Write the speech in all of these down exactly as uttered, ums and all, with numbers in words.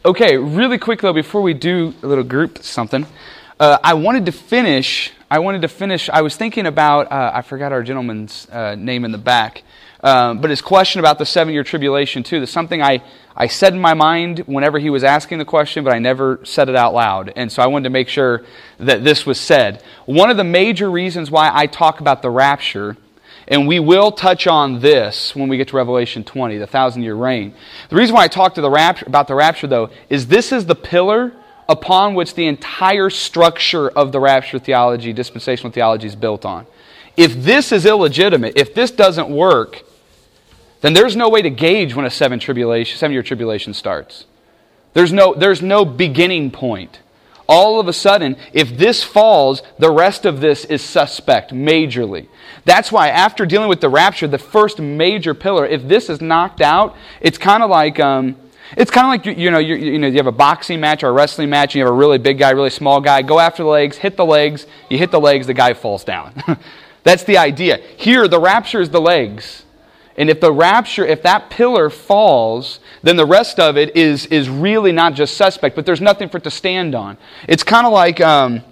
Okay, really quick though, before we do a little group something, uh, I wanted to finish, I wanted to finish, I was thinking about, uh, I forgot our gentleman's uh, name in the back, um, but his question about the seven-year tribulation too. That's something I, I said in my mind whenever he was asking the question, but I never said it out loud. And so I wanted to make sure that this was said. One of the major reasons why I talk about the rapture, and we will touch on this when we get to Revelation twenty, the thousand-year reign. The reason why I talk to the rapture, about the rapture, though, is this is the pillar upon which the entire structure of the rapture theology, dispensational theology, is built on. If this is illegitimate, if this doesn't work, then there's no way to gauge when a seven tribulation, seven-year tribulation starts. There's no, there's no beginning point. All of a sudden, if this falls, the rest of this is suspect, majorly. That's why after dealing with the rapture, the first major pillar, if this is knocked out, it's kind of like, um, it's kind of like you, you know, you, you know, you have a boxing match or a wrestling match, and you have a really big guy, really small guy. Go after the legs, hit the legs. You hit the legs, the guy falls down. That's the idea. Here, the rapture is the legs. And if the rapture, if that pillar falls, then the rest of it is, is really not just suspect, but there's nothing for it to stand on. It's kind of like, um,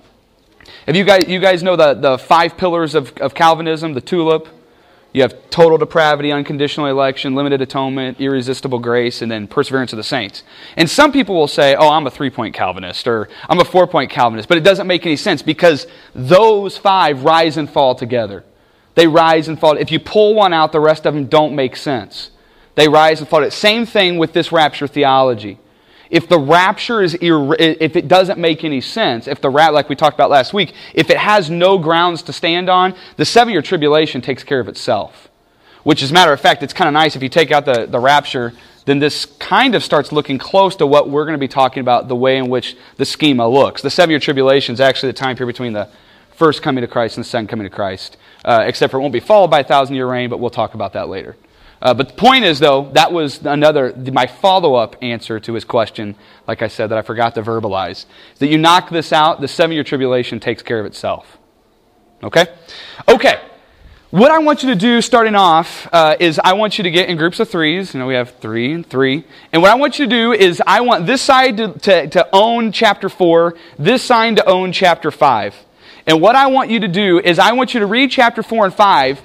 if you guys, you guys know the, the five pillars of, of Calvinism, the tulip. You have total depravity, unconditional election, limited atonement, irresistible grace, and then perseverance of the saints. And some people will say, oh, I'm a three-point Calvinist, or I'm a four-point Calvinist, but it doesn't make any sense because those five rise and fall together. They rise and fall. If you pull one out, the rest of them don't make sense. They rise and fall. Same thing with this rapture theology. If the rapture is, ir- if it doesn't make any sense, if the ra- like we talked about last week, if it has no grounds to stand on, the seven-year tribulation takes care of itself. Which, as a matter of fact, it's kind of nice if you take out the, the rapture, then this kind of starts looking close to what we're going to be talking about, the way in which the schema looks. The seven-year tribulation is actually the time period between the first coming to Christ and the second coming to Christ. Uh, except for it won't be followed by a thousand-year reign, but we'll talk about that later. Uh, but the point is, though, that was another, my follow-up answer to his question, like I said, that I forgot to verbalize. That you knock this out, the seven-year tribulation takes care of itself. Okay? Okay. What I want you to do, starting off, uh, is I want you to get in groups of threes. You know, we have three and three. And what I want you to do is I want this side to, to, to own chapter four, this side to own chapter five. And what I want you to do is I want you to read chapter four and five,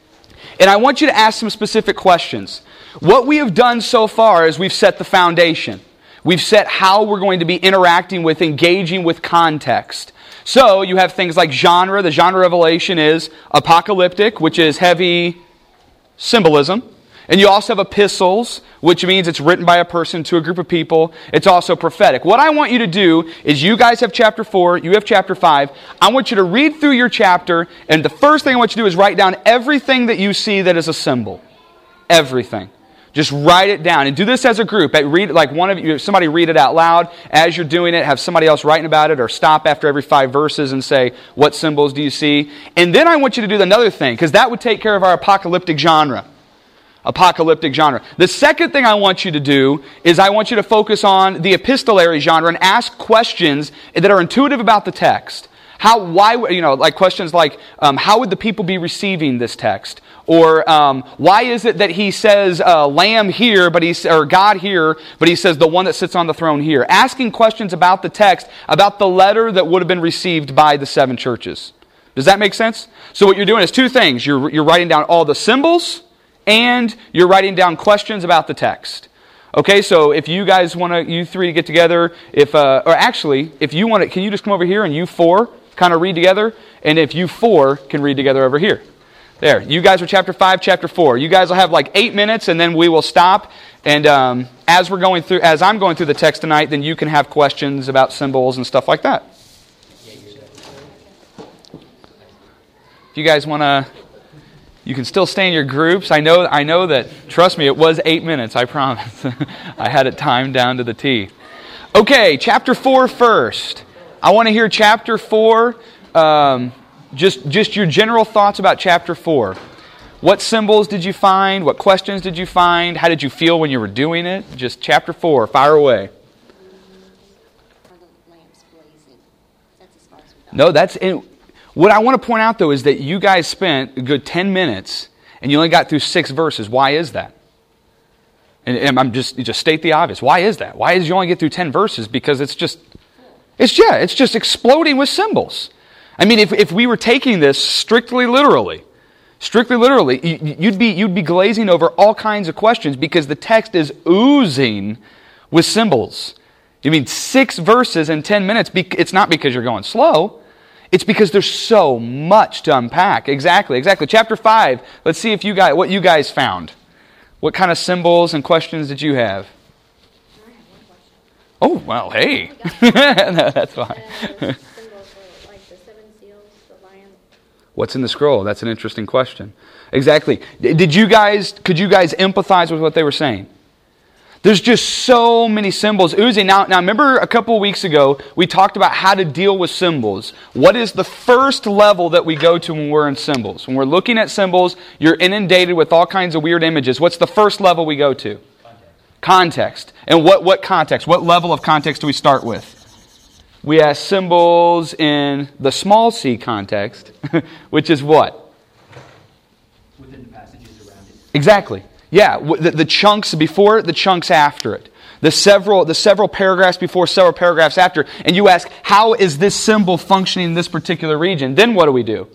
and I want you to ask some specific questions. What we have done so far is we've set the foundation. We've set how we're going to be interacting with, engaging with context. So you have things like genre. The genre of Revelation is apocalyptic, which is heavy symbolism. And you also have epistles, which means it's written by a person to a group of people. It's also prophetic. What I want you to do is you guys have chapter four, you have chapter five. I want you to read through your chapter, and the first thing I want you to do is write down everything that you see that is a symbol. Everything. Just write it down. And do this as a group. Read, like one of you, somebody read it out loud. As you're doing it, have somebody else writing about it, or stop after every five verses and say, what symbols do you see? And then I want you to do another thing, because that would take care of our apocalyptic genre. Apocalyptic genre. The second thing I want you to do is I want you to focus on the epistolary genre and ask questions that are intuitive about the text. How, why, you know, like questions like, um, how would the people be receiving this text? Or um, why is it that he says uh, Lamb here, but he's or God here, but he says the one that sits on the throne here? Asking questions about the text, about the letter that would have been received by the seven churches. Does that make sense? So what you're doing is two things. You're you're writing down all the symbols, and you're writing down questions about the text. Okay, so if you guys want to, you three get together, if uh, or actually, if you want to, can you just come over here and you four kind of read together? And if you four can read together over here. There, you guys are chapter five, chapter four. You guys will have like eight minutes, and then we will stop. And um, as we're going through, as I'm going through the text tonight, then you can have questions about symbols and stuff like that. If you guys want to, you can still stay in your groups. I know, I know that. Trust me, it was eight minutes. I promise. I had it timed down to the T. Okay, chapter four first. I want to hear chapter four. Um, Just just your general thoughts about chapter four. What symbols did you find? What questions did you find? How did you feel when you were doing it? Just chapter four. Fire away. No, that's in, what I want to point out though is that you guys spent a good ten minutes and you only got through six verses. Why is that? And, and I'm just you just state the obvious. Why is that? Why is you only get through ten verses? Because it's just, it's yeah, it's just exploding with symbols. I mean, if if we were taking this strictly literally, strictly literally, you'd be you'd be glazing over all kinds of questions because the text is oozing with symbols. You mean six verses in ten minutes? It's not because you're going slow. It's because there's so much to unpack. Exactly, exactly. Chapter five. Let's see if you guys what you guys found. What kind of symbols and questions did you have? I have one question. Oh well, hey, no, that's fine. Uh, symbols for like the seven seals, the lion. What's in the scroll? That's an interesting question. Exactly. Did you guys? Could you guys empathize with what they were saying? There's just so many symbols oozing. Now, now remember a couple of weeks ago, we talked about how to deal with symbols. What is the first level that we go to when we're in symbols? When we're looking at symbols, you're inundated with all kinds of weird images. What's the first level we go to? Context. Context. And what, what context? What level of context do we start with? We have symbols in the small c context, which is what? Within the passages around it. Exactly. Yeah, the, the chunks before it, the chunks after it. The several, the several paragraphs before, several paragraphs after. And you ask, how is this symbol functioning in this particular region? Then what do we do?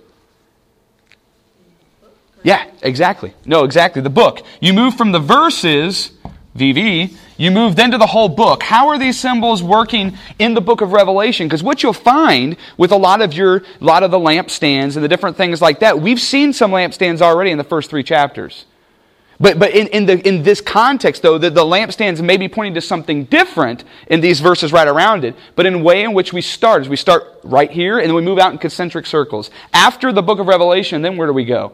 Yeah, exactly. No, exactly. The book. You move from the verses, V V, you move then to the whole book. How are these symbols working in the book of Revelation? Because what you'll find with a lot of your, a lot of the lampstands and the different things like that, we've seen some lampstands already in the first three chapters. But but in, in the in this context, though, the, the lampstands may be pointing to something different in these verses right around it. But in the way in which we start is we start right here, and then we move out in concentric circles. After the book of Revelation, then where do we go?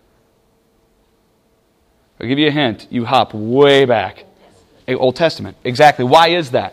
I'll give you a hint. You hop way back. Old Testament. Exactly. Why is that?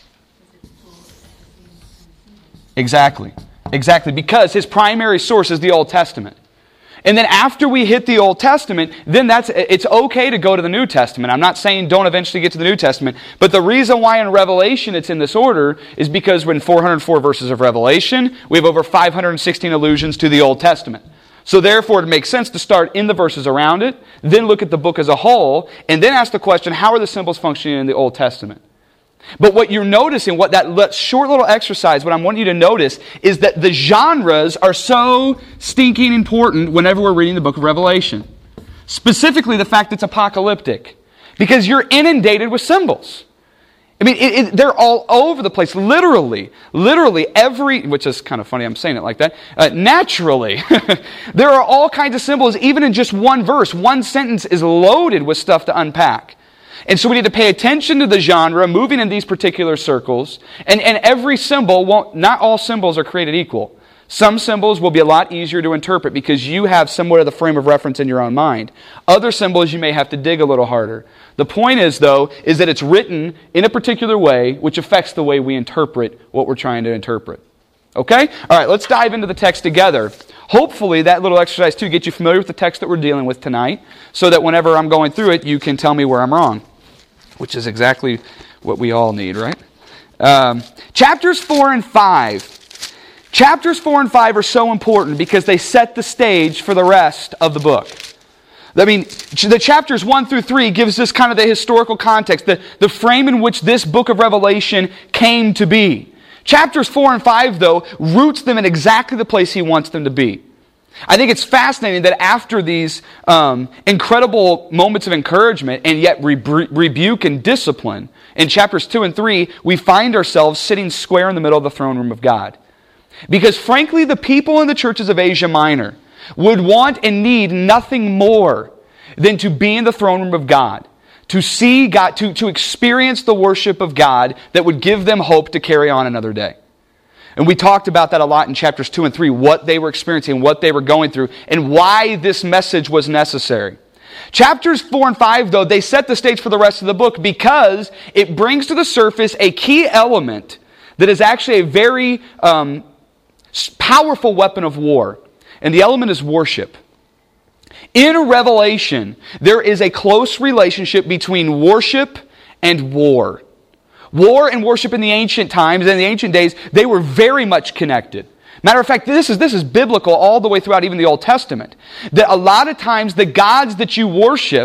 Exactly. Exactly. Because his primary source is the Old Testament. And then after we hit the Old Testament, then that's it's okay to go to the New Testament. I'm not saying don't eventually get to the New Testament. But the reason why in Revelation it's in this order is because when four hundred four verses of Revelation, we have over five hundred sixteen allusions to the Old Testament. So therefore it makes sense to start in the verses around it, then look at the book as a whole, and then ask the question, how are the symbols functioning in the Old Testament? But what you're noticing, what that short little exercise, what I want you to notice, is that the genres are so stinking important whenever we're reading the book of Revelation. Specifically, the fact it's apocalyptic. Because you're inundated with symbols. I mean, it, it, they're all over the place. Literally, literally every, which is kind of funny I'm saying it like that, uh, naturally, there are all kinds of symbols, even in just one verse. One sentence is loaded with stuff to unpack. And so we need to pay attention to the genre, moving in these particular circles. And, and every symbol, won't, not all symbols are created equal. Some symbols will be a lot easier to interpret because you have somewhat of the frame of reference in your own mind. Other symbols you may have to dig a little harder. The point is, though, is that it's written in a particular way which affects the way we interpret what we're trying to interpret. Okay? All right, let's dive into the text together. Hopefully that little exercise, too, gets you familiar with the text that we're dealing with tonight so that whenever I'm going through it, you can tell me where I'm wrong. Which is exactly what we all need, right? Um, chapters four and five. Chapters four and five are so important because they set the stage for the rest of the book. I mean, the chapters one through three gives us kind of the historical context, the, the frame in which this book of Revelation came to be. Chapters four and five, though, roots them in exactly the place he wants them to be. I think it's fascinating that after these um, incredible moments of encouragement and yet rebu- rebuke and discipline, in chapters two and three, we find ourselves sitting square in the middle of the throne room of God. Because frankly, the people in the churches of Asia Minor would want and need nothing more than to be in the throne room of God, to see God, to, to experience the worship of God that would give them hope to carry on another day. And we talked about that a lot in chapters two and three, what they were experiencing, what they were going through, and why this message was necessary. Chapters four and five, though, they set the stage for the rest of the book because it brings to the surface a key element that is actually a very um, powerful weapon of war. And the element is worship. In Revelation, there is a close relationship between worship and war. War and worship in the ancient times, in the ancient days, they were very much connected. Matter of fact, this is, this is biblical all the way throughout even the Old Testament. That a lot of times the gods that you worshipped,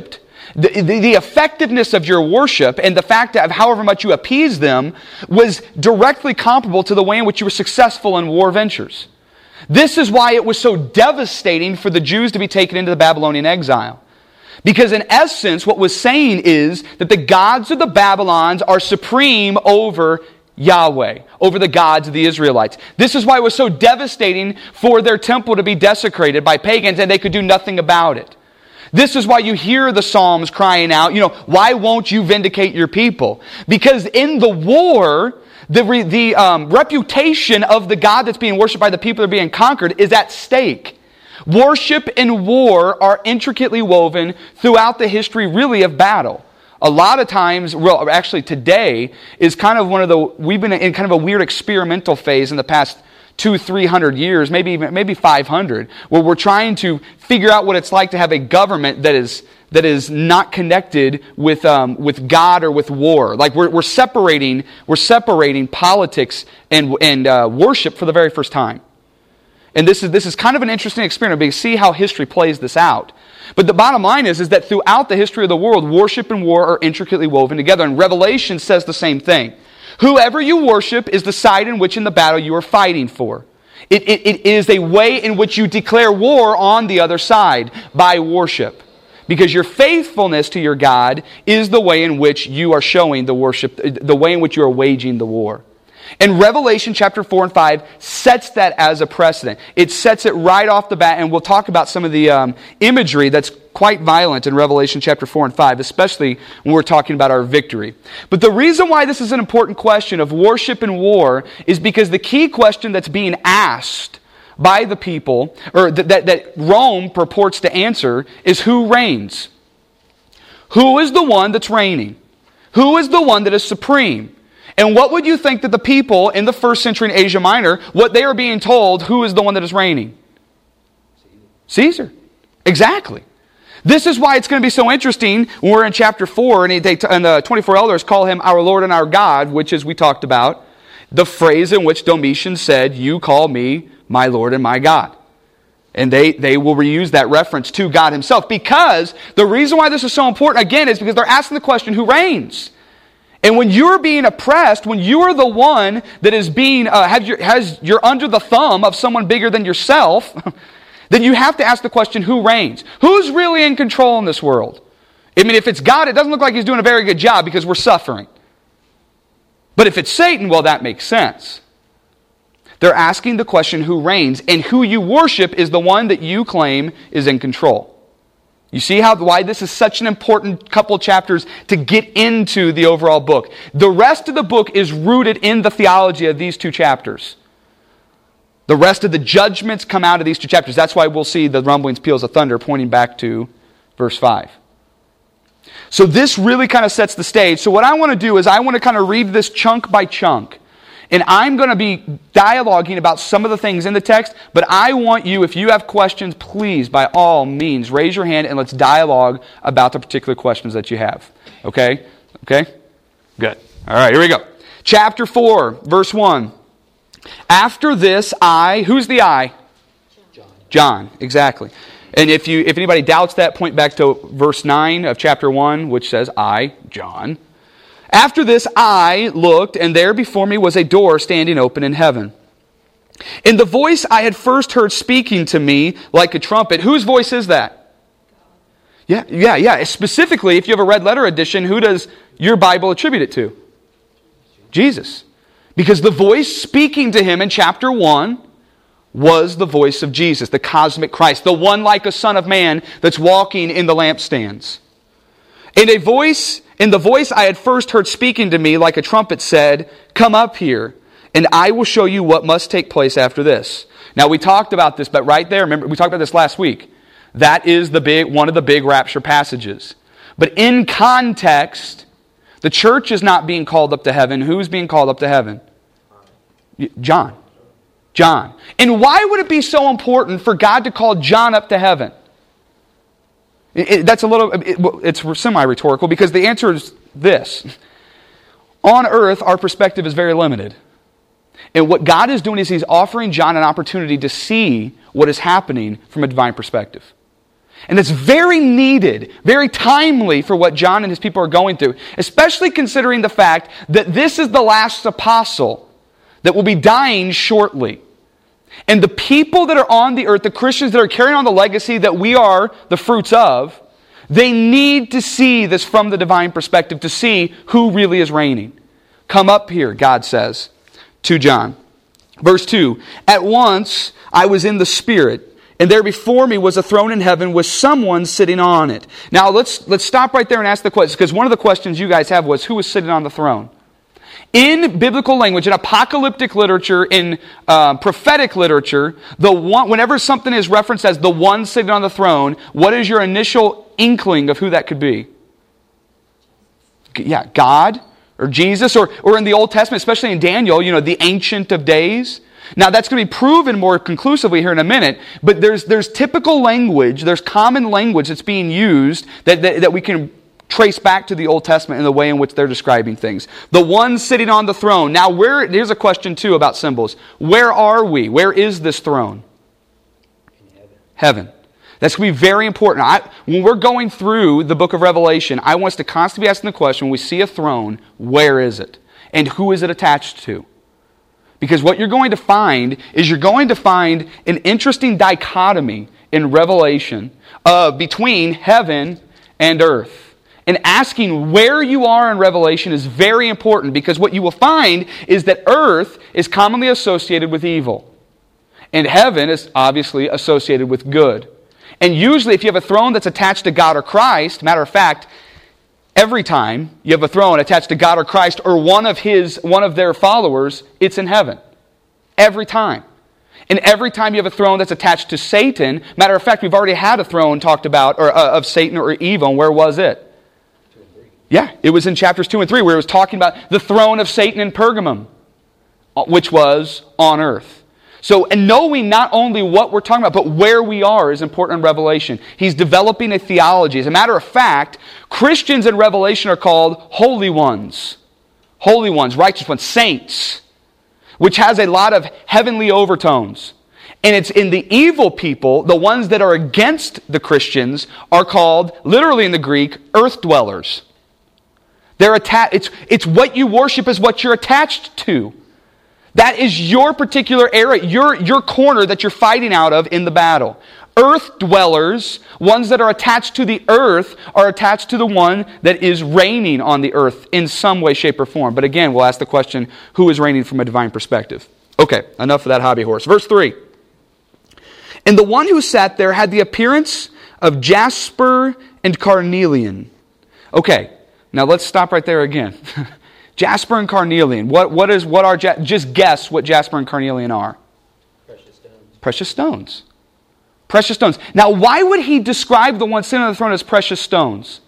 The, the, the effectiveness of your worship and the fact of however much you appease them was directly comparable to the way in which you were successful in war ventures. This is why it was so devastating for the Jews to be taken into the Babylonian exile. Because in essence, what was saying is that the gods of the Babylons are supreme over Yahweh, over the gods of the Israelites. This is why it was so devastating for their temple to be desecrated by pagans and they could do nothing about it. This is why you hear the Psalms crying out, you know, why won't you vindicate your people? Because in the war, the, re, the um, reputation of the God that's being worshipped by the people that are being conquered is at stake. Worship and war are intricately woven throughout the history, really, of battle. A lot of times, well, actually today, is kind of one of the, we've been in kind of a weird experimental phase in the past two, three hundred years, maybe even, maybe five hundred, where we're trying to figure out what it's like to have a government that is that is not connected with um, with God or with war. Like we're we're separating we're separating politics and and uh, worship for the very first time. And this is this is kind of an interesting experiment because see how history plays this out. But the bottom line is, is that throughout the history of the world, worship and war are intricately woven together. And Revelation says the same thing. Whoever you worship is the side in which in the battle you are fighting for. It, it, it is a way in which you declare war on the other side by worship. Because your faithfulness to your God is the way in which you are showing the worship, the way in which you are waging the war. And Revelation chapter four and five sets that as a precedent. It sets it right off the bat, and we'll talk about some of the um, imagery that's quite violent in Revelation chapter four and five, especially when we're talking about our victory. But the reason why this is an important question of worship and war is because the key question that's being asked by the people, or that, that, that Rome purports to answer, is who reigns? Who is the one that's reigning? Who is the one that is supreme? And what would you think that the people in the first century in Asia Minor, what they are being told, who is the one that is reigning? Caesar. Exactly. This is why it's going to be so interesting when we're in chapter four and, they, and the twenty-four elders call him our Lord and our God, which as we talked about, the phrase in which Domitian said, you call me my Lord and my God. And they, they will reuse that reference to God himself. Because the reason why this is so important, again, is because they're asking the question, who reigns? And when you're being oppressed, when you are the one that is being, uh, have your, has, you're under the thumb of someone bigger than yourself, then you have to ask the question, who reigns? Who's really in control in this world? I mean, if it's God, it doesn't look like he's doing a very good job because we're suffering. But if it's Satan, well, that makes sense. They're asking the question, who reigns? And who you worship is the one that you claim is in control. You see how why this is such an important couple chapters to get into the overall book. The rest of the book is rooted in the theology of these two chapters. The rest of the judgments come out of these two chapters. That's why we'll see the rumblings, peals of thunder pointing back to verse five. So this really kind of sets the stage. So what I want to do is I want to kind of read this chunk by chunk. And I'm going to be dialoguing about some of the things in the text, but I want you, if you have questions, please, by all means, raise your hand and let's dialogue about the particular questions that you have. Okay? Okay? Good. All right, here we go. Chapter four, verse one. After this, I, who's the I? John. John, exactly. And if you, if anybody doubts that, point back to verse nine of chapter one, which says, I, John. After this, I looked, and there before me was a door standing open in heaven. And the voice I had first heard speaking to me like a trumpet. Whose voice is that? Yeah, yeah, yeah. Specifically, if you have a red letter edition, who does your Bible attribute it to? Jesus. Because the voice speaking to him in chapter one was the voice of Jesus, the cosmic Christ, the one like a Son of Man that's walking in the lampstands. And a voice, in the voice I had first heard speaking to me like a trumpet said, come up here, and I will show you what must take place after this. Now we talked about this, but right there, remember, we talked about this last week. That is the big one of the big rapture passages. But in context, the church is not being called up to heaven. Who's being called up to heaven? John. John. And why would it be so important for God to call John up to heaven? It, it, that's a little, it, it's semi-rhetorical because the answer is this. On earth, our perspective is very limited. And what God is doing is He's offering John an opportunity to see what is happening from a divine perspective. And it's very needed, very timely for what John and his people are going through, especially considering the fact that this is the last apostle that will be dying shortly. And the people that are on the earth, the Christians that are carrying on the legacy that we are the fruits of, they need to see this from the divine perspective, to see who really is reigning. Come up here, God says to John. Verse two, at once I was in the Spirit, and there before me was a throne in heaven with someone sitting on it. Now let's let's stop right there and ask the question, because one of the questions you guys have was, who was sitting on the throne? In biblical language, in apocalyptic literature, in uh, prophetic literature, the one, whenever something is referenced as the one sitting on the throne, what is your initial inkling of who that could be? Yeah, God or Jesus, or, or in the Old Testament, especially in Daniel, you know, the Ancient of Days. Now that's going to be proven more conclusively here in a minute, but there's there's typical language, there's common language that's being used that, that, that we can trace back to the Old Testament in the way in which they're describing things. The one sitting on the throne. Now, where? Here's a question too about symbols. Where are we? Where is this throne? In heaven. Heaven. That's going to be very important. I, when we're going through the book of Revelation, I want us to constantly be asking the question, when we see a throne, where is it? And who is it attached to? Because what you're going to find is you're going to find an interesting dichotomy in Revelation uh, between heaven and earth. And asking where you are in Revelation is very important, because what you will find is that earth is commonly associated with evil. And heaven is obviously associated with good. And usually if you have a throne that's attached to God or Christ, matter of fact, every time you have a throne attached to God or Christ or one of his, one of their followers, it's in heaven. Every time. And every time you have a throne that's attached to Satan, matter of fact, we've already had a throne talked about or uh, of Satan or evil, and where was it? Yeah, it was in chapters two and three where it was talking about the throne of Satan in Pergamum, which was on earth. So, and knowing not only what we're talking about, but where we are is important in Revelation. He's developing a theology. As a matter of fact, Christians in Revelation are called holy ones. Holy ones, righteous ones, saints, which has a lot of heavenly overtones. And it's in the evil people, the ones that are against the Christians, are called, literally in the Greek, earth dwellers. They're atta- it's, it's what you worship is what you're attached to. That is your particular area, your, your corner that you're fighting out of in the battle. Earth dwellers, ones that are attached to the earth, are attached to the one that is reigning on the earth in some way, shape, or form. But again, we'll ask the question, who is reigning from a divine perspective? Okay, enough of that hobby horse. Verse three. And the one who sat there had the appearance of jasper and carnelian. Okay. Now let's stop right there again. Jasper and carnelian. What what is what are ja- just guess what jasper and carnelian are? Precious stones. Precious stones. Precious stones. Now why would he describe the one sitting on the throne as precious stones?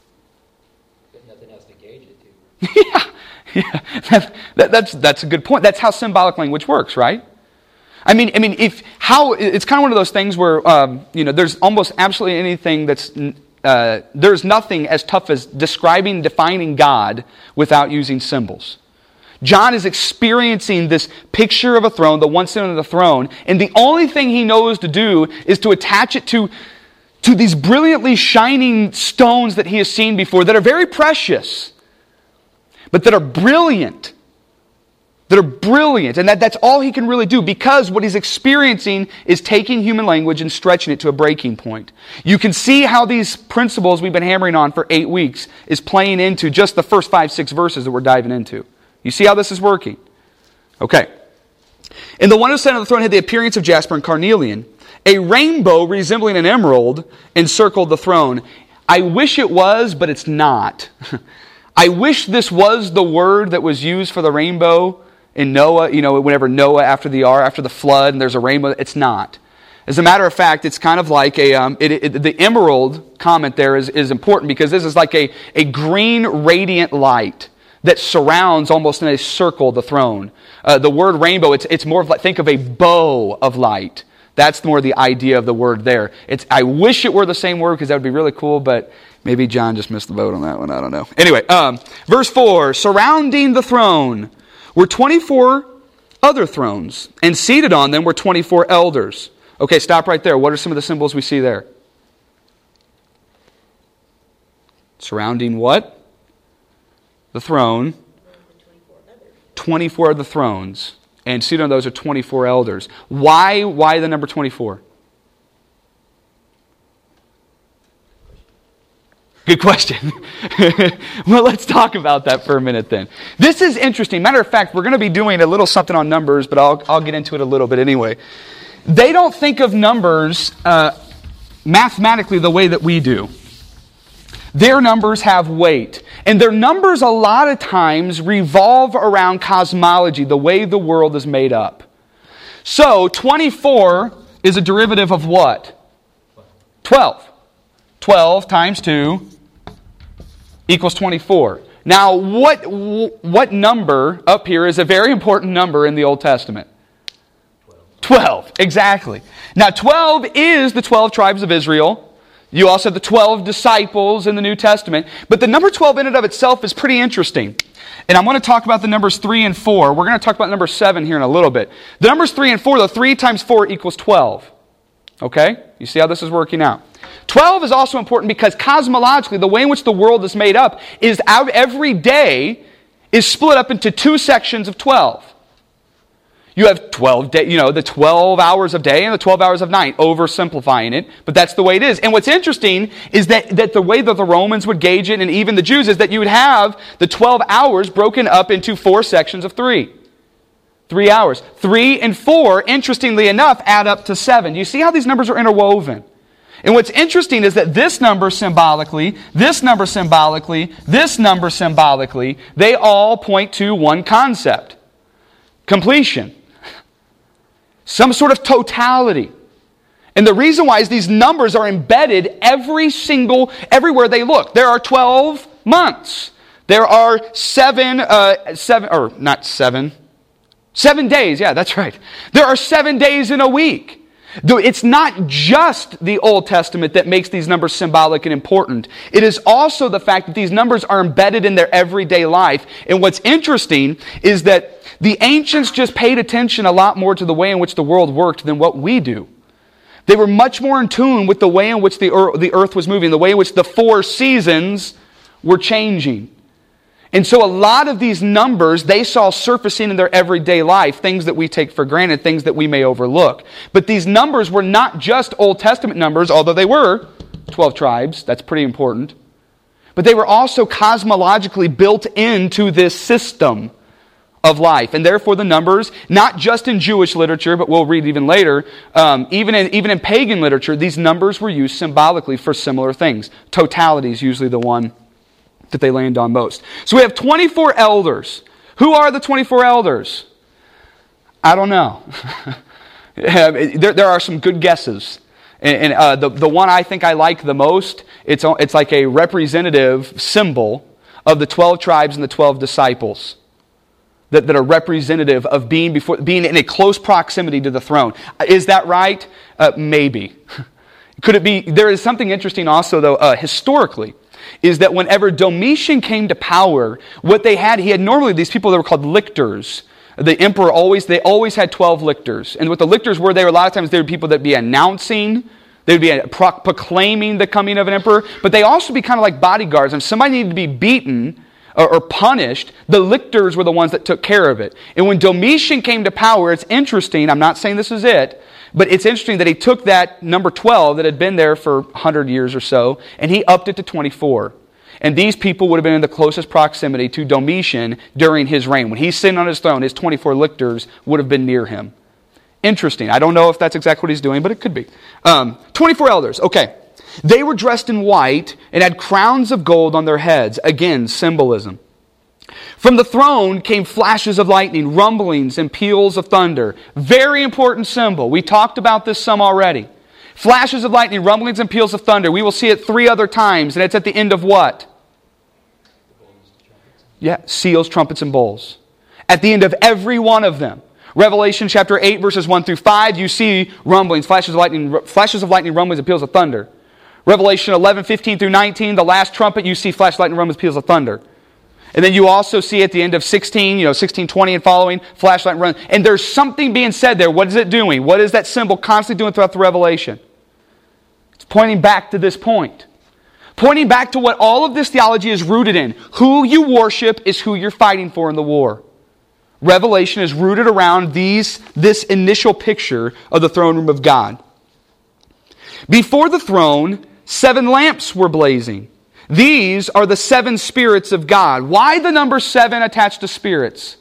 There's nothing else to gauge it to. yeah, yeah. That, that, that's that's a good point. That's how symbolic language works, right? I mean, I mean, if how it's kind of one of those things where um, you know, there's almost absolutely anything that's. Uh, there's nothing as tough as describing, defining God without using symbols. John is experiencing this picture of a throne, the one sitting on the throne, and the only thing he knows to do is to attach it to, to these brilliantly shining stones that he has seen before that are very precious, but that are brilliant. That are brilliant, and that, that's all he can really do, because what he's experiencing is taking human language and stretching it to a breaking point. You can see how these principles we've been hammering on for eight weeks is playing into just the first five, six verses that we're diving into. You see how this is working? Okay. And the one who sat on the throne had the appearance of jasper and carnelian. A rainbow resembling an emerald encircled the throne. I wish it was, but it's not. I wish this was the word that was used for the rainbow in Noah, you know, whenever Noah, after the ark, after the flood, and there's a rainbow. It's not. As a matter of fact, it's kind of like a, um, it, it, the emerald comment there is, is important, because this is like a, a green radiant light that surrounds almost in a circle the throne. Uh, the word rainbow, it's, it's more of like, think of a bow of light. That's more the idea of the word there. It's, I wish it were the same word, because that would be really cool, but maybe John just missed the boat on that one. I don't know. Anyway, um, verse four, surrounding the throne were twenty-four other thrones, and seated on them were twenty-four elders. Okay, stop right there. What are some of the symbols we see there? Surrounding what? The throne. twenty-four of the thrones. And seated on those are twenty-four elders. Why, why the number twenty-four? Good question. Well, let's talk about that for a minute then. This is interesting. Matter of fact, we're going to be doing a little something on numbers, but I'll, I'll get into it a little bit anyway. They don't think of numbers uh, mathematically the way that we do. Their numbers have weight. And their numbers a lot of times revolve around cosmology, the way the world is made up. So, twenty-four is a derivative of what? twelve. twelve times two equals twenty-four. Now, what, what number up here is a very important number in the Old Testament? twelve, exactly. Now, twelve is the twelve tribes of Israel. You also have the twelve disciples in the New Testament. But the number twelve in and of itself is pretty interesting. And I'm going to talk about the numbers three and four. We're going to talk about number seven here in a little bit. The numbers three and four, the three times four equals twelve. Okay? You see how this is working out? twelve is also important because cosmologically, the way in which the world is made up is out every day is split up into two sections of twelve. You have twelve day, you know, the twelve hours of day and the twelve hours of night, oversimplifying it, but that's the way it is. And what's interesting is that, that the way that the Romans would gauge it, and even the Jews, is that you would have the twelve hours broken up into four sections of three. Three hours. Three and four, interestingly enough, add up to seven. You see how these numbers are interwoven? And what's interesting is that this number symbolically, this number symbolically, this number symbolically, they all point to one concept. Completion. Some sort of totality. And the reason why is these numbers are embedded every single, everywhere they look. There are twelve months. There are seven, uh, seven, or not seven, seven days. Yeah, that's right. There are seven days in a week. It's not just the Old Testament that makes these numbers symbolic and important. It is also the fact that these numbers are embedded in their everyday life. And what's interesting is that the ancients just paid attention a lot more to the way in which the world worked than what we do. They were much more in tune with the way in which the earth was moving, the way in which the four seasons were changing. And so a lot of these numbers, they saw surfacing in their everyday life, things that we take for granted, things that we may overlook. But these numbers were not just Old Testament numbers, although they were twelve tribes. That's pretty important. But they were also cosmologically built into this system of life. And therefore the numbers, not just in Jewish literature, but we'll read even later, um, even, in, even in pagan literature, these numbers were used symbolically for similar things. Totality is usually the one that they land on most. So we have twenty-four elders. Who are the twenty-four elders? I don't know. there, there are some good guesses. And, and uh, the, the one I think I like the most, it's, it's like a representative symbol of the twelve tribes and the twelve disciples that, that are representative of being, before, being in a close proximity to the throne. Is that right? Uh, maybe. Could it be? There is something interesting also, though, uh, historically, is that whenever Domitian came to power, what they had, he had normally these people that were called lictors. The emperor always, they always had twelve lictors. And what the lictors were, they were a lot of times, they were people that would be announcing, they would be pro- proclaiming the coming of an emperor, but they also be kind of like bodyguards. And if somebody needed to be beaten or, or punished, the lictors were the ones that took care of it. And when Domitian came to power, it's interesting, I'm not saying this is it, but it's interesting that he took that number twelve that had been there for one hundred years or so, and he upped it to twenty-four. And these people would have been in the closest proximity to Domitian during his reign. When he's sitting on his throne, his twenty-four lictors would have been near him. Interesting. I don't know if that's exactly what he's doing, but it could be. Um, twenty-four elders. Okay. They were dressed in white and had crowns of gold on their heads. Again, symbolism. From the throne came flashes of lightning, rumblings, and peals of thunder. Very important symbol. We talked about this some already. Flashes of lightning, rumblings, and peals of thunder. We will see it three other times, and it's at the end of what? Yeah, seals, trumpets, and bowls. At the end of every one of them. Revelation chapter eight, verses one through five, you see rumblings, flashes of lightning, flashes of lightning, rumblings, and peals of thunder. Revelation eleven, fifteen through nineteen, the last trumpet, you see flash, lightning, rumblings, peals of thunder. And then you also see at the end of sixteen, you know, sixteen, twenty and following, flashlight run. And there's something being said there. What is it doing? What is that symbol constantly doing throughout the Revelation? It's pointing back to this point. Pointing back to what all of this theology is rooted in. Who you worship is who you're fighting for in the war. Revelation is rooted around these, this initial picture of the throne room of God. Before the throne, seven lamps were blazing. These are the seven spirits of God. Why the number seven attached to spirits?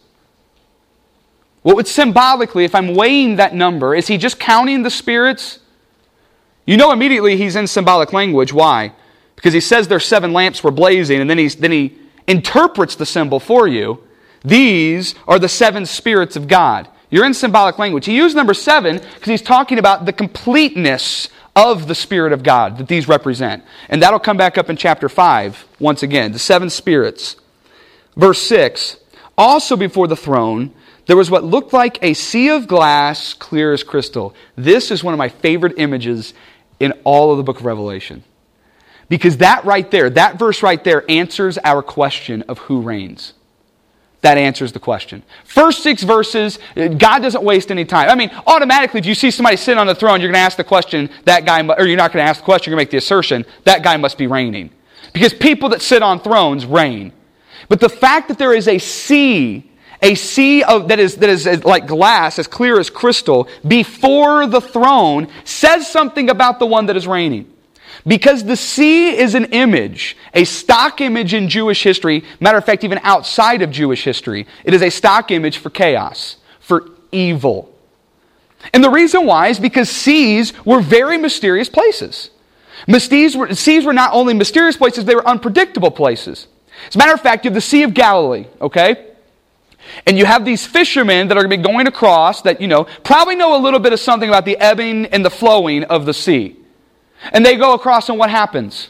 What would symbolically, if I'm weighing that number, is he just counting the spirits? You know immediately he's in symbolic language. Why? Because he says their seven lamps were blazing, and then, he's, then he interprets the symbol for you. These are the seven spirits of God. You're in symbolic language. He used number seven because he's talking about the completeness of the Spirit of God that these represent. And that'll come back up in chapter five once again. The seven spirits. Verse six. Also before the throne, there was what looked like a sea of glass, clear as crystal. This is one of my favorite images in all of the book of Revelation. Because that right there, that verse right there answers our question of who reigns. That answers the question. First six verses, God doesn't waste any time. I mean, automatically, if you see somebody sitting on the throne, you're going to ask the question, that guy, or you're not going to ask the question, you're going to make the assertion, that guy must be reigning. Because people that sit on thrones reign. But the fact that there is a sea, a sea of, that is, that is like glass, as clear as crystal, before the throne, says something about the one that is reigning. Because the sea is an image, a stock image in Jewish history, matter of fact, even outside of Jewish history. It is a stock image for chaos, for evil. And the reason why is because seas were very mysterious places. Seas were, seas were not only mysterious places, they were unpredictable places. As a matter of fact, you have the Sea of Galilee, okay? And you have these fishermen that are going to be going across that, you know, probably know a little bit of something about the ebbing and the flowing of the sea. And they go across, and what happens?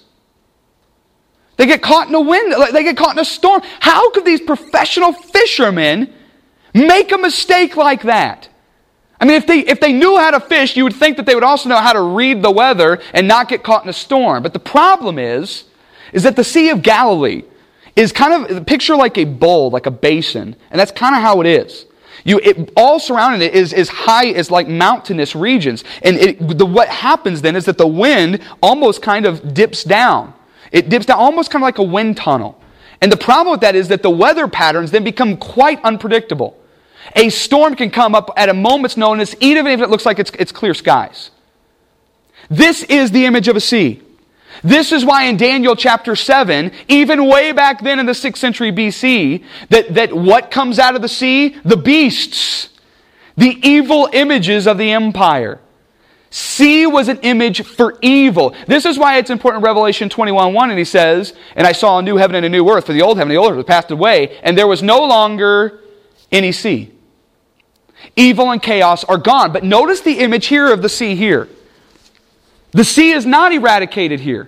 They get caught in a wind. They get caught in a storm. How could these professional fishermen make a mistake like that? I mean, if they if they knew how to fish, you would think that they would also know how to read the weather and not get caught in a storm. But the problem is, is that the Sea of Galilee is kind of, picture like a bowl, like a basin. And that's kind of how it is. You, it, all surrounding it is, is high, is like mountainous regions. And it, the, what happens then is that the wind almost kind of dips down. It dips down almost kind of like a wind tunnel. And the problem with that is that the weather patterns then become quite unpredictable. A storm can come up at a moment's notice, even if it looks like it's, it's clear skies. This is the image of a sea. This is why in Daniel chapter seven, even way back then in the sixth century B C, that, that what comes out of the sea? The beasts. The evil images of the empire. Sea was an image for evil. This is why it's important in Revelation twenty-one one, and he says, "And I saw a new heaven and a new earth, for the old heaven and the old earth was passed away, and there was no longer any sea." Evil and chaos are gone. But notice the image here of the sea here. The sea is not eradicated here.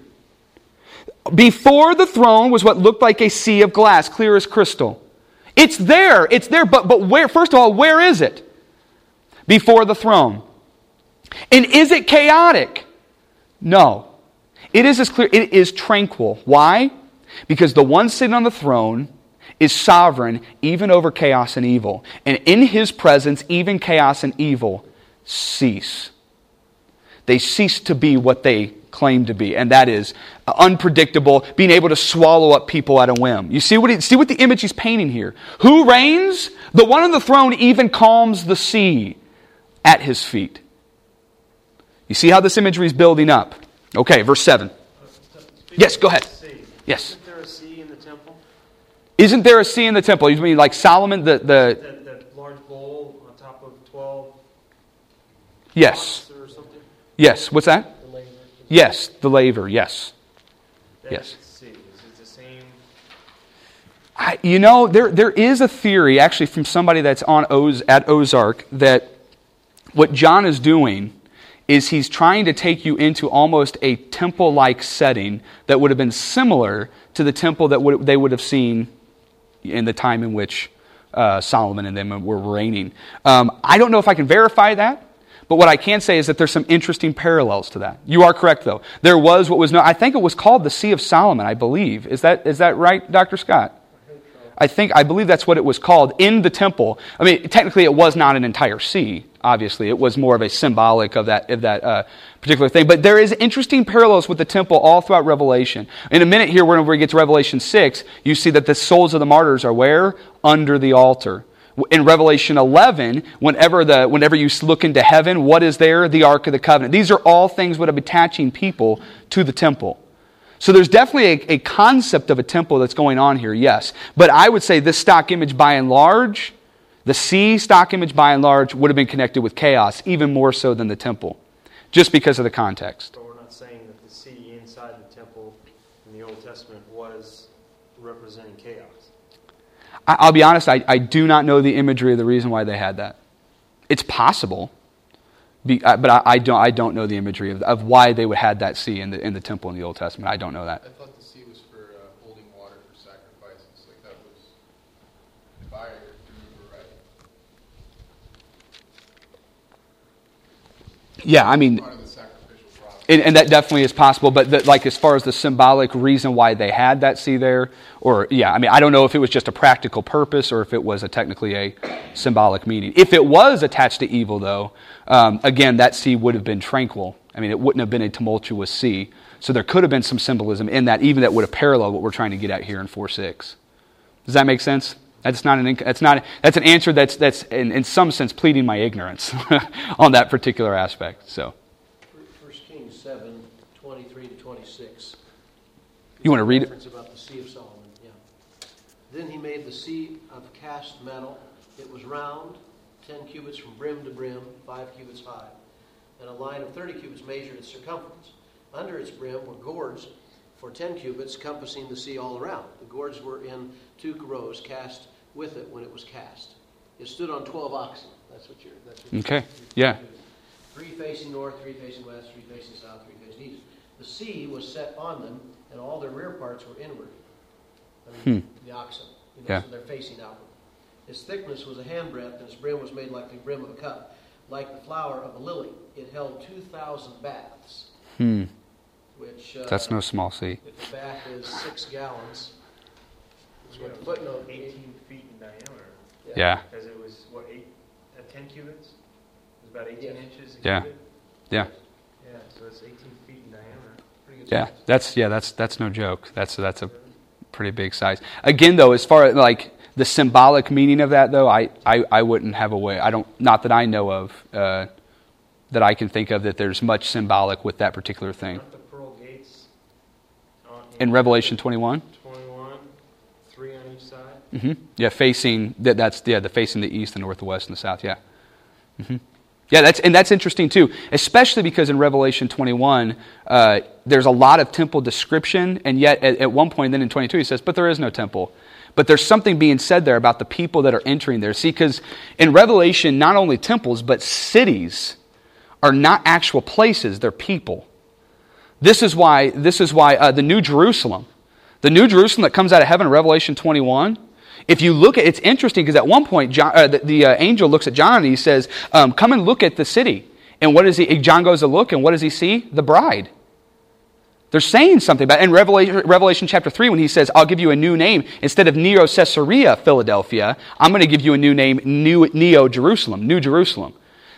Before the throne was what looked like a sea of glass, clear as crystal. It's there, it's there, but, but where, first of all, where is it? Before the throne. And is it chaotic? No. It is as clear, it is tranquil. Why? Because the one sitting on the throne is sovereign even over chaos and evil. And in His presence, even chaos and evil cease. They cease to be what they claim to be, and that is unpredictable, being able to swallow up people at a whim. You see what he, see what the image he's painting here? Who reigns? The one on the throne even calms the sea at His feet. You see how this imagery is building up? Okay, verse seven. Uh, yes, go ahead. Sea, yes. Isn't there a sea in the temple? Isn't there a sea in the temple? You mean like Solomon, the... the that, that large bowl on top of twelve yes. or something? Yes, what's that? The laver. Yes, the laver, yes. That's Yes. the sea. Is it the same? I, you know, there there is a theory, actually, from somebody that's on Oz, at Ozark, that what John is doing is he's trying to take you into almost a temple-like setting that would have been similar to the temple that would, they would have seen in the time in which uh, Solomon and them were reigning. Um, I don't know if I can verify that, but what I can say is that there's some interesting parallels to that. You are correct, though. There was what was known, I think it was called the Sea of Solomon, I believe. Is that is that right, Doctor Scott? I think, I believe that's what it was called, in the temple. I mean, technically it was not an entire sea, obviously. It was more of a symbolic of that, of that uh, particular thing. But there is interesting parallels with the temple all throughout Revelation. In a minute here, whenever we get to Revelation six, you see that the souls of the martyrs are where? Under the altar. In Revelation eleven, whenever the whenever you look into heaven, what is there? The Ark of the Covenant. These are all things that are attaching people to the temple. So there's definitely a, a concept of a temple that's going on here, yes. But I would say this stock image by and large, the sea stock image by and large, would have been connected with chaos, even more so than the temple, just because of the context. But we're not saying that the sea inside the temple in the Old Testament was representing chaos. I, I'll be honest, I, I do not know the imagery of the reason why they had that. It's possible. Be, uh, but I, I don't. I don't know the imagery of, of why they would had that sea in the in the temple in the Old Testament. I don't know that. I thought the sea was for uh, holding water for sacrifices. Like that was, if I remember right. Yeah, I mean, Part of the sacrificial process. and, and that definitely is possible. But the, like as far as the symbolic reason why they had that sea there, or yeah, I mean, I don't know if it was just a practical purpose or if it was a technically a symbolic meaning. If it was attached to evil, though. Um, again, that sea would have been tranquil. I mean, it wouldn't have been a tumultuous sea. So there could have been some symbolism in that, even that would have paralleled what we're trying to get at here in four six. Does that make sense? That's not an. That's not. That's an answer. That's that's in, in some sense pleading my ignorance on that particular aspect. So. First Kings seven twenty-three to twenty-six. You want to read it? Reference about the Sea of Solomon. Yeah. Then he made the sea of cast metal. It was round, ten cubits from brim to brim, five cubits high, and a line of thirty cubits measured its circumference. Under its brim were gourds for ten cubits, compassing the sea all around. The gourds were in two rows cast with it when it was cast. It stood on twelve oxen. That's what you're. That's what Okay. You're, Yeah. Three facing north, three facing west, three facing south, three facing east. The sea was set on them, and all their rear parts were inward. I mean, the oxen. You know, Yeah. So they're facing outward. Its thickness was a handbreadth, and its brim was made like the brim of a cup, like the flower of a lily. It held two thousand baths, Hmm. which uh, That's no small sea. if the bath is six gallons, is Yeah, what it the was footnote eighteen feet in diameter. Yeah. Because it was, what, eight, uh, ten cubits? It was about eighteen Yes. inches a Yeah. cubit? Yeah. Yeah, so it's eighteen feet in diameter. Pretty good Yeah. size. That's yeah. That's that's no joke. That's that's a pretty big size. Again, though, as far as like the symbolic meaning of that, though, I, I, I wouldn't have a way. I don't. Not that I know of. Uh, that I can think of that there's much symbolic with that particular thing. Aren't the pearl gates on, In Revelation twenty-one. twenty-one, three on each side? Mm-hmm. Yeah, facing that. That's yeah, the facing the east, the north, the west, and the south. Yeah. Mm-hmm. Yeah, that's and that's interesting too, especially because in Revelation twenty-one, uh, there's a lot of temple description, and yet at, at one point, then in twenty-two, he says, "But there is no temple." But there's something being said there about the people that are entering there. See, because in Revelation, not only temples but cities are not actual places; they're people. This is why. This is why uh, the New Jerusalem, the New Jerusalem that comes out of heaven in Revelation twenty-one. If you look at, it's interesting because at one point John, uh, the, the uh, angel looks at John and he says, um, "Come and look at the city." And what does he? John goes to look, and what does he see? The bride. They're saying something about it. In Revelation, Revelation chapter three, when he says, "I'll give you a new name instead of Neo Caesarea Philadelphia, I'm going to give you a new name, New Neo Jerusalem, New Jerusalem."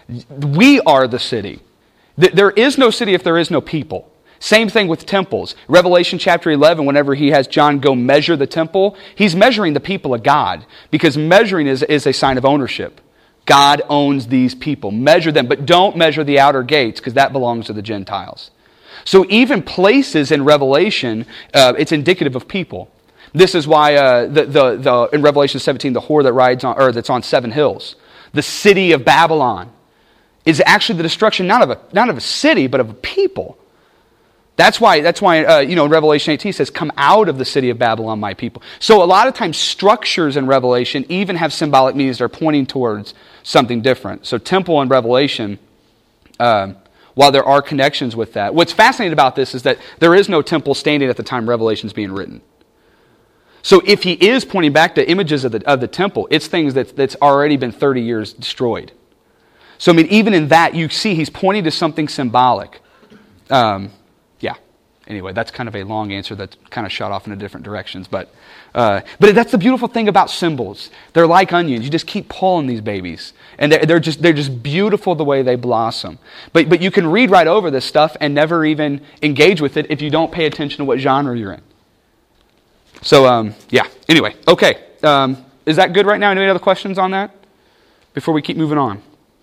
We are the city. There is no city if there is no people. Same thing with temples. Revelation chapter eleven, whenever he has John go measure the temple, he's measuring the people of God, because measuring is, is a sign of ownership. God owns these people. Measure them, but don't measure the outer gates, because that belongs to the Gentiles. So even places in Revelation, uh, it's indicative of people. This is why uh, the, the, the, in Revelation seventeen, the whore that rides on, or that's on seven hills, the city of Babylon, is actually the destruction not of a not of a city, but of a people. That's why, that's why uh, you know, in Revelation eighteen it says, "Come out of the city of Babylon, my people." So a lot of times structures in Revelation even have symbolic meanings that are pointing towards something different. So temple in Revelation, um, while there are connections with that, what's fascinating about this is that there is no temple standing at the time Revelation is being written. So if he is pointing back to images of the, of the temple, it's things that, that's already been thirty years destroyed. So I mean, even in that, you see he's pointing to something symbolic. Um, yeah. anyway, that's kind of a long answer that's kind of shot off into different directions. But uh, but that's the beautiful thing about symbols. They're like onions. You just keep pulling these babies. And they're, they're just they're just beautiful the way they blossom. But but you can read right over this stuff and never even engage with it if you don't pay attention to what genre you're in. So, um, yeah. Anyway, okay. Um, is that good right now? Any other questions on that before we keep moving on?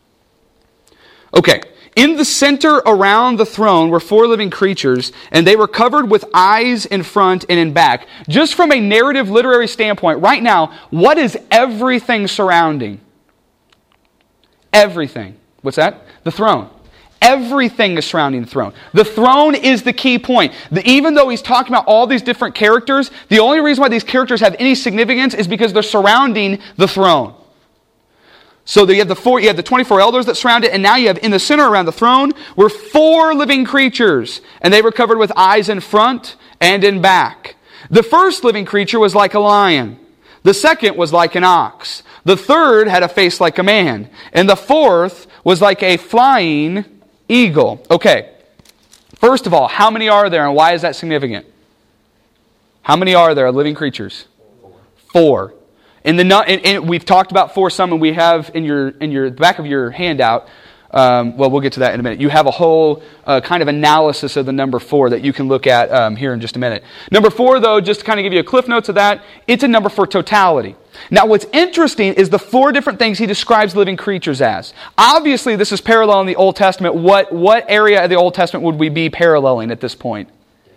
Okay. In the center around the throne were four living creatures, and they were covered with eyes in front and in back. Just from a narrative literary standpoint, right now, what is everything surrounding? Everything. What's that? The throne. Everything is surrounding the throne. The throne is the key point. The, even though he's talking about all these different characters, the only reason why these characters have any significance is because they're surrounding the throne. So you have the four, you have the twenty-four elders that surround it, and now you have in the center around the throne were four living creatures, and they were covered with eyes in front and in back. The first living creature was like a lion. The second was like an ox. The third had a face like a man. And the fourth was like a flying eagle. Okay. First of all, how many are there, and why is that significant? How many are there, living creatures? Four. Four. In the and, and we've talked about four some, and we have in your in your the back of your handout. Um, well, we'll get to that in a minute. You have a whole uh, kind of analysis of the number four that you can look at um, here in just a minute. Number four, though, just to kind of give you a cliff notes of that, it's a number for totality. Now, what's interesting is the four different things he describes living creatures as. Obviously, this is parallel in the Old Testament. What what area of the Old Testament would we be paralleling at this point?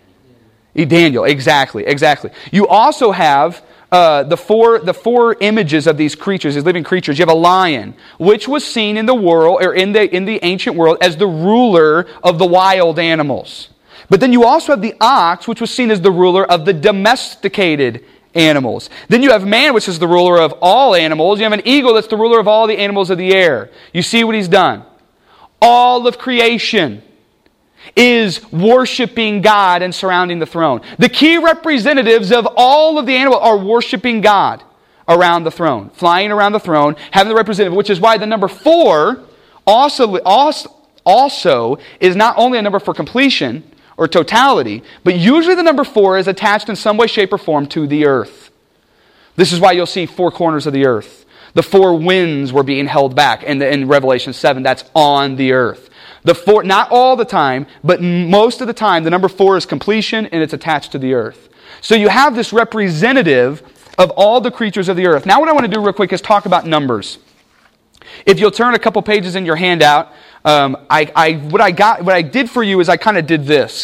Daniel, exactly, exactly. You also have Uh, the four the four images of these creatures, these living creatures. You have a lion, which was seen in the world or in the in the ancient world as the ruler of the wild animals. But then you also have the ox, which was seen as the ruler of the domesticated animals. Then you have man, which is the ruler of all animals. You have an eagle that's the ruler of all the animals of the air. You see what he's done. All of creation is worshiping God and surrounding the throne. The key representatives of all of the animals are worshiping God around the throne, flying around the throne, having the representative, which is why the number four also, also is not only a number for completion or totality, but usually the number four is attached in some way, shape, or form to the earth. This is why you'll see four corners of the earth. The four winds were being held back, and in Revelation seven, that's on the earth. The four, not all the time, but most of the time, the number four is completion and it's attached to the earth. So you have this representative of all the creatures of the earth. Now what I want to do real quick is talk about numbers. If you'll turn a couple pages in your handout, um, I, I, what I got, what I did for you is I kind of did this.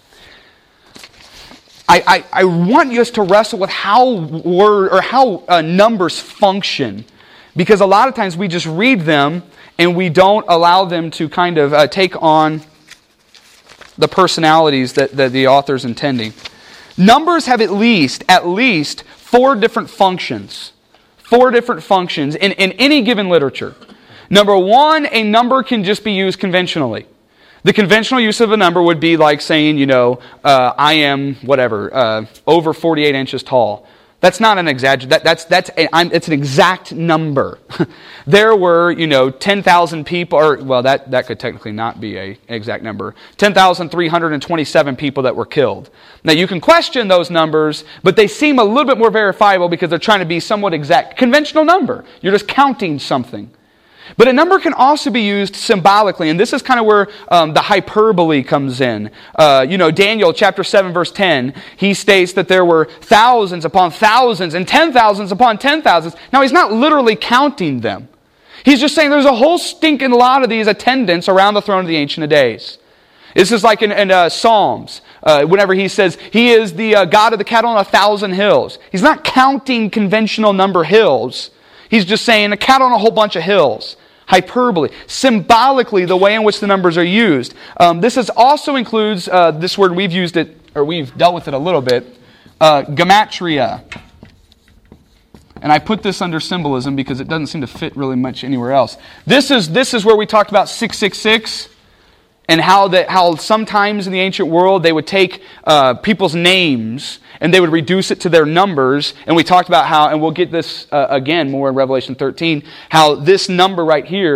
I, I, I want you to wrestle with how word or how uh, numbers function, because a lot of times we just read them and we don't allow them to kind of uh, take on the personalities that, that the author's intending. Numbers have at least, at least four different functions. Four different functions in, in any given literature. Number one, a number can just be used conventionally. The conventional use of a number would be like saying, you know, uh, I am, whatever, uh, over forty-eight inches tall. That's not an exaggeration. That, that's that's a, I'm, it's an exact number. There were, you know, ten thousand people, or well, that, that could technically not be a, an exact number. ten thousand three hundred twenty-seven people that were killed. Now you can question those numbers, but they seem a little bit more verifiable because they're trying to be somewhat exact. Conventional number. You're just counting something. But a number can also be used symbolically, and this is kind of where um, the hyperbole comes in. Uh, you know, Daniel chapter seven, verse ten, he states that there were thousands upon thousands and ten thousands upon ten thousands. Now, he's not literally counting them. He's just saying there's a whole stinking lot of these attendants around the throne of the Ancient of Days. This is like in, in uh, Psalms, uh, whenever he says, He is the uh, God of the cattle on a thousand hills. He's not counting conventional number hills. He's just saying a cattle on a whole bunch of hills. Hyperbole. Symbolically, the way in which the numbers are used. Um, this is also includes, uh, this word we've used it, or we've dealt with it a little bit, uh, gematria. And I put this under symbolism because it doesn't seem to fit really much anywhere else. This is this is where we talked about six six six. And how that how sometimes in the ancient world they would take uh, people's names and they would reduce it to their numbers. And we talked about how, and we'll get this uh, again more in Revelation thirteen, how this number right here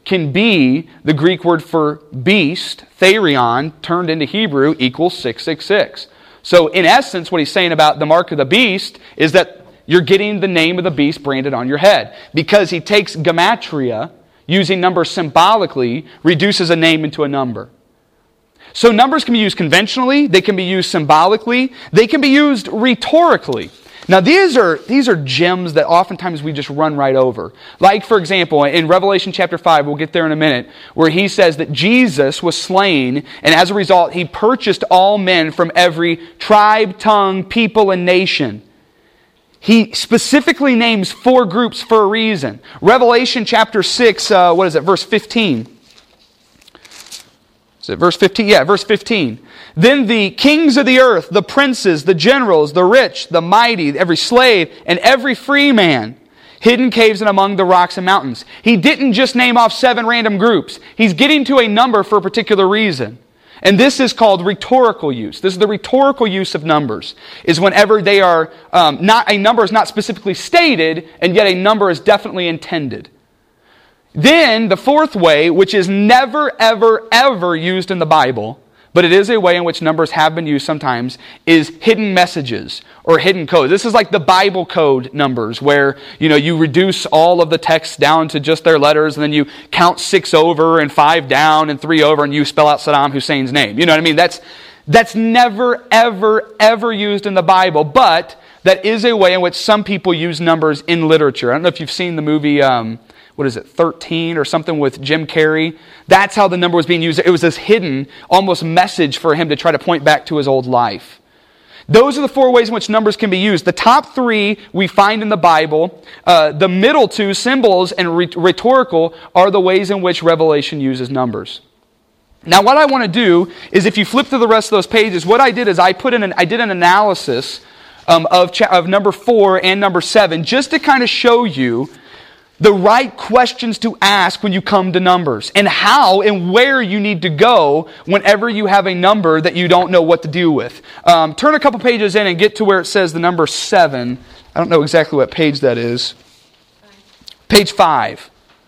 can be the Greek word for beast, therion, turned into Hebrew, equals six six six. So in essence, what he's saying about the mark of the beast is that you're getting the name of the beast branded on your head. Because he takes gematria, using numbers symbolically, reduces a name into a number. So numbers can be used conventionally, they can be used symbolically, they can be used rhetorically. Now these are these are gems that oftentimes we just run right over. Like, for example, in Revelation chapter five, we'll get there in a minute, where he says that Jesus was slain, and as a result, he purchased all men from every tribe, tongue, people, and nation. He specifically names four groups for a reason. Revelation chapter six, uh, what is it, verse fifteen. Is it verse fifteen? Yeah, verse fifteen. Then the kings of the earth, the princes, the generals, the rich, the mighty, every slave, and every free man, hid in caves and among the rocks and mountains. He didn't just name off seven random groups. He's getting to a number for a particular reason. And this is called rhetorical use. This is the rhetorical use of numbers. Is whenever they are, um, not a number is not specifically stated, and yet a number is definitely intended. Then, the fourth way, which is never, ever, ever used in the Bible, but it is a way in which numbers have been used sometimes, is hidden messages or hidden codes. This is like the Bible code numbers, where you know you reduce all of the text down to just their letters, and then you count six over and five down and three over, and you spell out Saddam Hussein's name. You know what I mean? That's that's never, ever, ever used in the Bible, but that is a way in which some people use numbers in literature. I don't know if you've seen the movie, um, what is it, thirteen or something with Jim Carrey. That's how the number was being used. It was this hidden, almost message for him to try to point back to his old life. Those are the four ways in which numbers can be used. The top three we find in the Bible. Uh, the middle two, symbols and rhetorical, are the ways in which Revelation uses numbers. Now what I want to do is, if you flip to the rest of those pages, what I did is I put in an, I did an analysis um, of, cha- of number four and number seven, just to kind of show you the right questions to ask when you come to numbers, and how and where you need to go whenever you have a number that you don't know what to do with. Um, turn a couple pages in and get to where it says the number seven. I don't know exactly what page that is. Page five.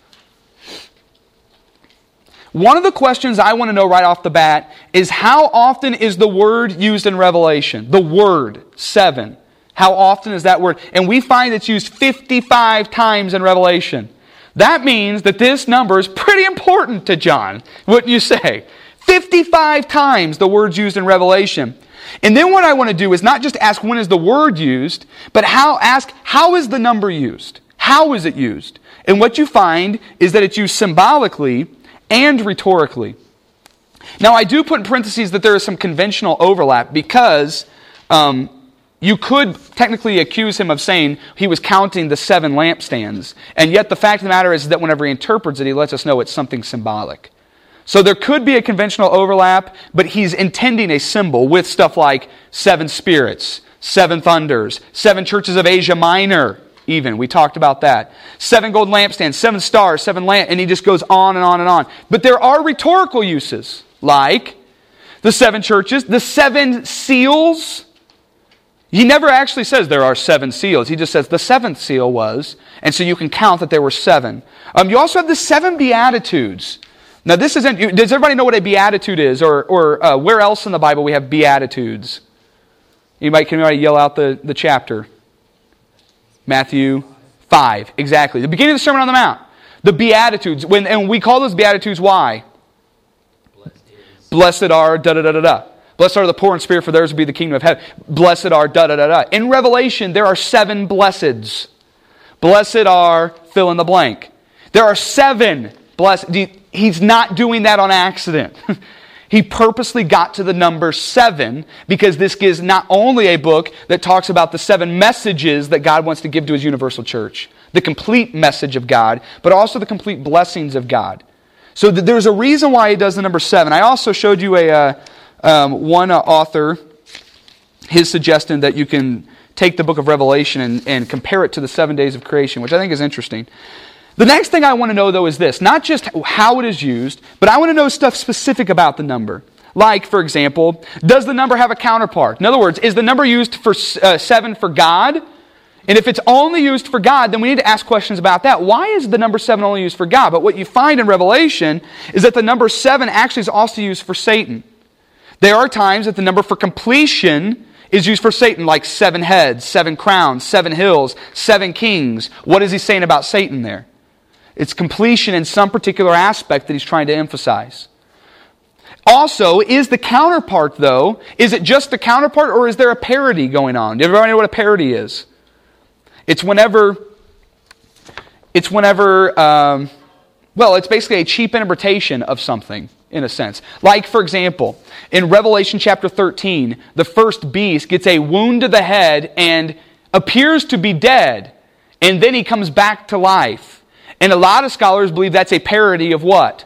One of the questions I want to know right off the bat is, how often is the word used in Revelation? The word, seven. How often is that word? And we find it's used fifty-five times in Revelation. That means that this number is pretty important to John, wouldn't you say? fifty-five times the word's used in Revelation. And then what I want to do is not just ask when is the word used, but how ask how is the number used? How is it used? And what you find is that it's used symbolically and rhetorically. Now I do put in parentheses that there is some conventional overlap, because um, you could technically accuse him of saying he was counting the seven lampstands. And yet the fact of the matter is that whenever he interprets it, he lets us know it's something symbolic. So there could be a conventional overlap, but he's intending a symbol with stuff like seven spirits, seven thunders, seven churches of Asia Minor, even. We talked about that. Seven gold lampstands, seven stars, seven lamps, and he just goes on and on and on. But there are rhetorical uses, like the seven churches, the seven seals. He never actually says there are seven seals. He just says the seventh seal was, and so you can count that there were seven. Um, you also have the seven Beatitudes. Now this isn't, does everybody know what a Beatitude is? Or, or uh, where else in the Bible we have Beatitudes? Anybody, can anybody yell out the, the chapter? Matthew five, exactly. The beginning of the Sermon on the Mount. The Beatitudes. When, and we call those Beatitudes, why? Blessed is. Blessed are da-da-da-da-da. Blessed are the poor in spirit, for theirs will be the kingdom of heaven. Blessed are da-da-da-da. In Revelation, there are seven blesseds. Blessed are fill in the blank. There are seven blessed. He's not doing that on accident. He purposely got to the number seven, because this gives not only a book that talks about the seven messages that God wants to give to His universal church, the complete message of God, but also the complete blessings of God. So there's a reason why he does the number seven. I also showed you a uh, um, one uh, author, his suggestion that you can take the book of Revelation and, and compare it to the seven days of creation, which I think is interesting. The next thing I want to know, though, is this. Not just how it is used, but I want to know stuff specific about the number. Like, for example, does the number have a counterpart? In other words, is the number used for uh, seven for God? And if it's only used for God, then we need to ask questions about that. Why is the number seven only used for God? But what you find in Revelation is that the number seven actually is also used for Satan. There are times that the number for completion is used for Satan, like seven heads, seven crowns, seven hills, seven kings. What is he saying about Satan there? It's completion in some particular aspect that he's trying to emphasize. Also, is the counterpart, though, is it just the counterpart or is there a parody going on? Do everybody know what a parody is? It's whenever, it's whenever, um, well, it's basically a cheap interpretation of something, in a sense. Like, for example, in Revelation chapter thirteen, the first beast gets a wound to the head and appears to be dead, and then he comes back to life. And a lot of scholars believe that's a parody of what?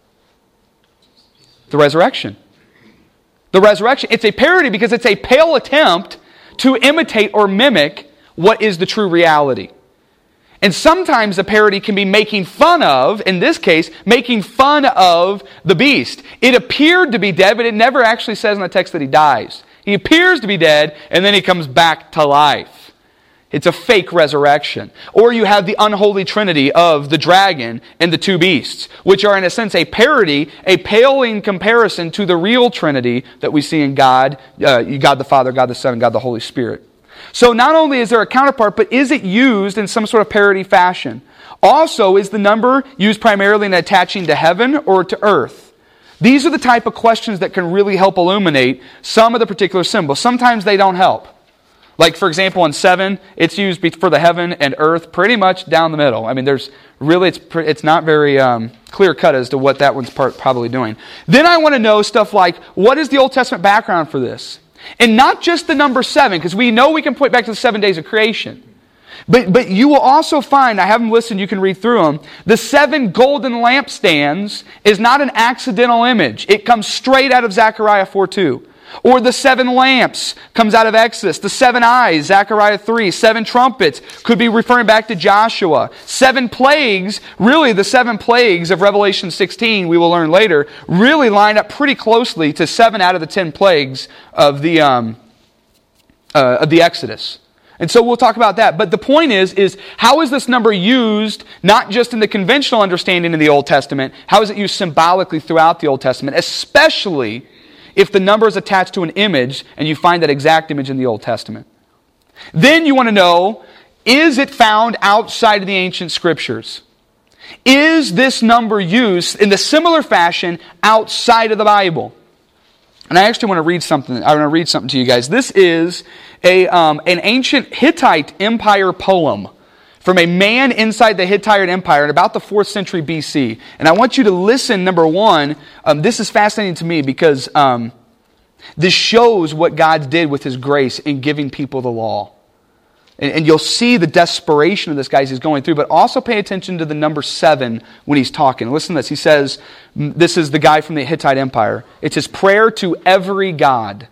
The resurrection. The resurrection. It's a parody because it's a pale attempt to imitate or mimic what is the true reality. And sometimes the parody can be making fun of, in this case, making fun of the beast. It appeared to be dead, but it never actually says in the text that he dies. He appears to be dead, and then he comes back to life. It's a fake resurrection. Or you have the unholy trinity of the dragon and the two beasts, which are in a sense a parody, a paling comparison to the real trinity that we see in God, uh, God the Father, God the Son, God the Holy Spirit. So not only is there a counterpart, but is it used in some sort of parody fashion? Also, is the number used primarily in attaching to heaven or to earth? These are the type of questions that can really help illuminate some of the particular symbols. Sometimes they don't help. Like, for example, in seven, it's used for the heaven and earth pretty much down the middle. I mean, there's really, it's it's not very um, clear-cut as to what that one's part, probably doing. Then I want to know stuff like, what is the Old Testament background for this? And not just the number seven, because we know we can point back to the seven days of creation. But, but you will also find, I have them listed, you can read through them, the seven golden lampstands is not an accidental image. It comes straight out of Zechariah four two. Or the seven lamps comes out of Exodus. The seven eyes, Zechariah three. Seven trumpets could be referring back to Joshua. Seven plagues, really the seven plagues of Revelation sixteen, we will learn later, really line up pretty closely to seven out of the ten plagues of the, um, uh, of the Exodus. And so we'll talk about that. But the point is, is how is this number used, not just in the conventional understanding in the Old Testament, how is it used symbolically throughout the Old Testament, especially if the number is attached to an image and you find that exact image in the Old Testament. Then you want to know, is it found outside of the ancient scriptures? Is this number used in the similar fashion outside of the Bible? And I actually want to read something. I want to read something to you guys. This is a um, an ancient Hittite empire poem from a man inside the Hittite Empire in about the fourth century B C. And I want you to listen, number one, um, this is fascinating to me because um, this shows what God did with His grace in giving people the law. And, and you'll see the desperation of this guy as he's going through, but also pay attention to the number seven when he's talking. Listen to this. He says, this is the guy from the Hittite Empire. It's his prayer to every god.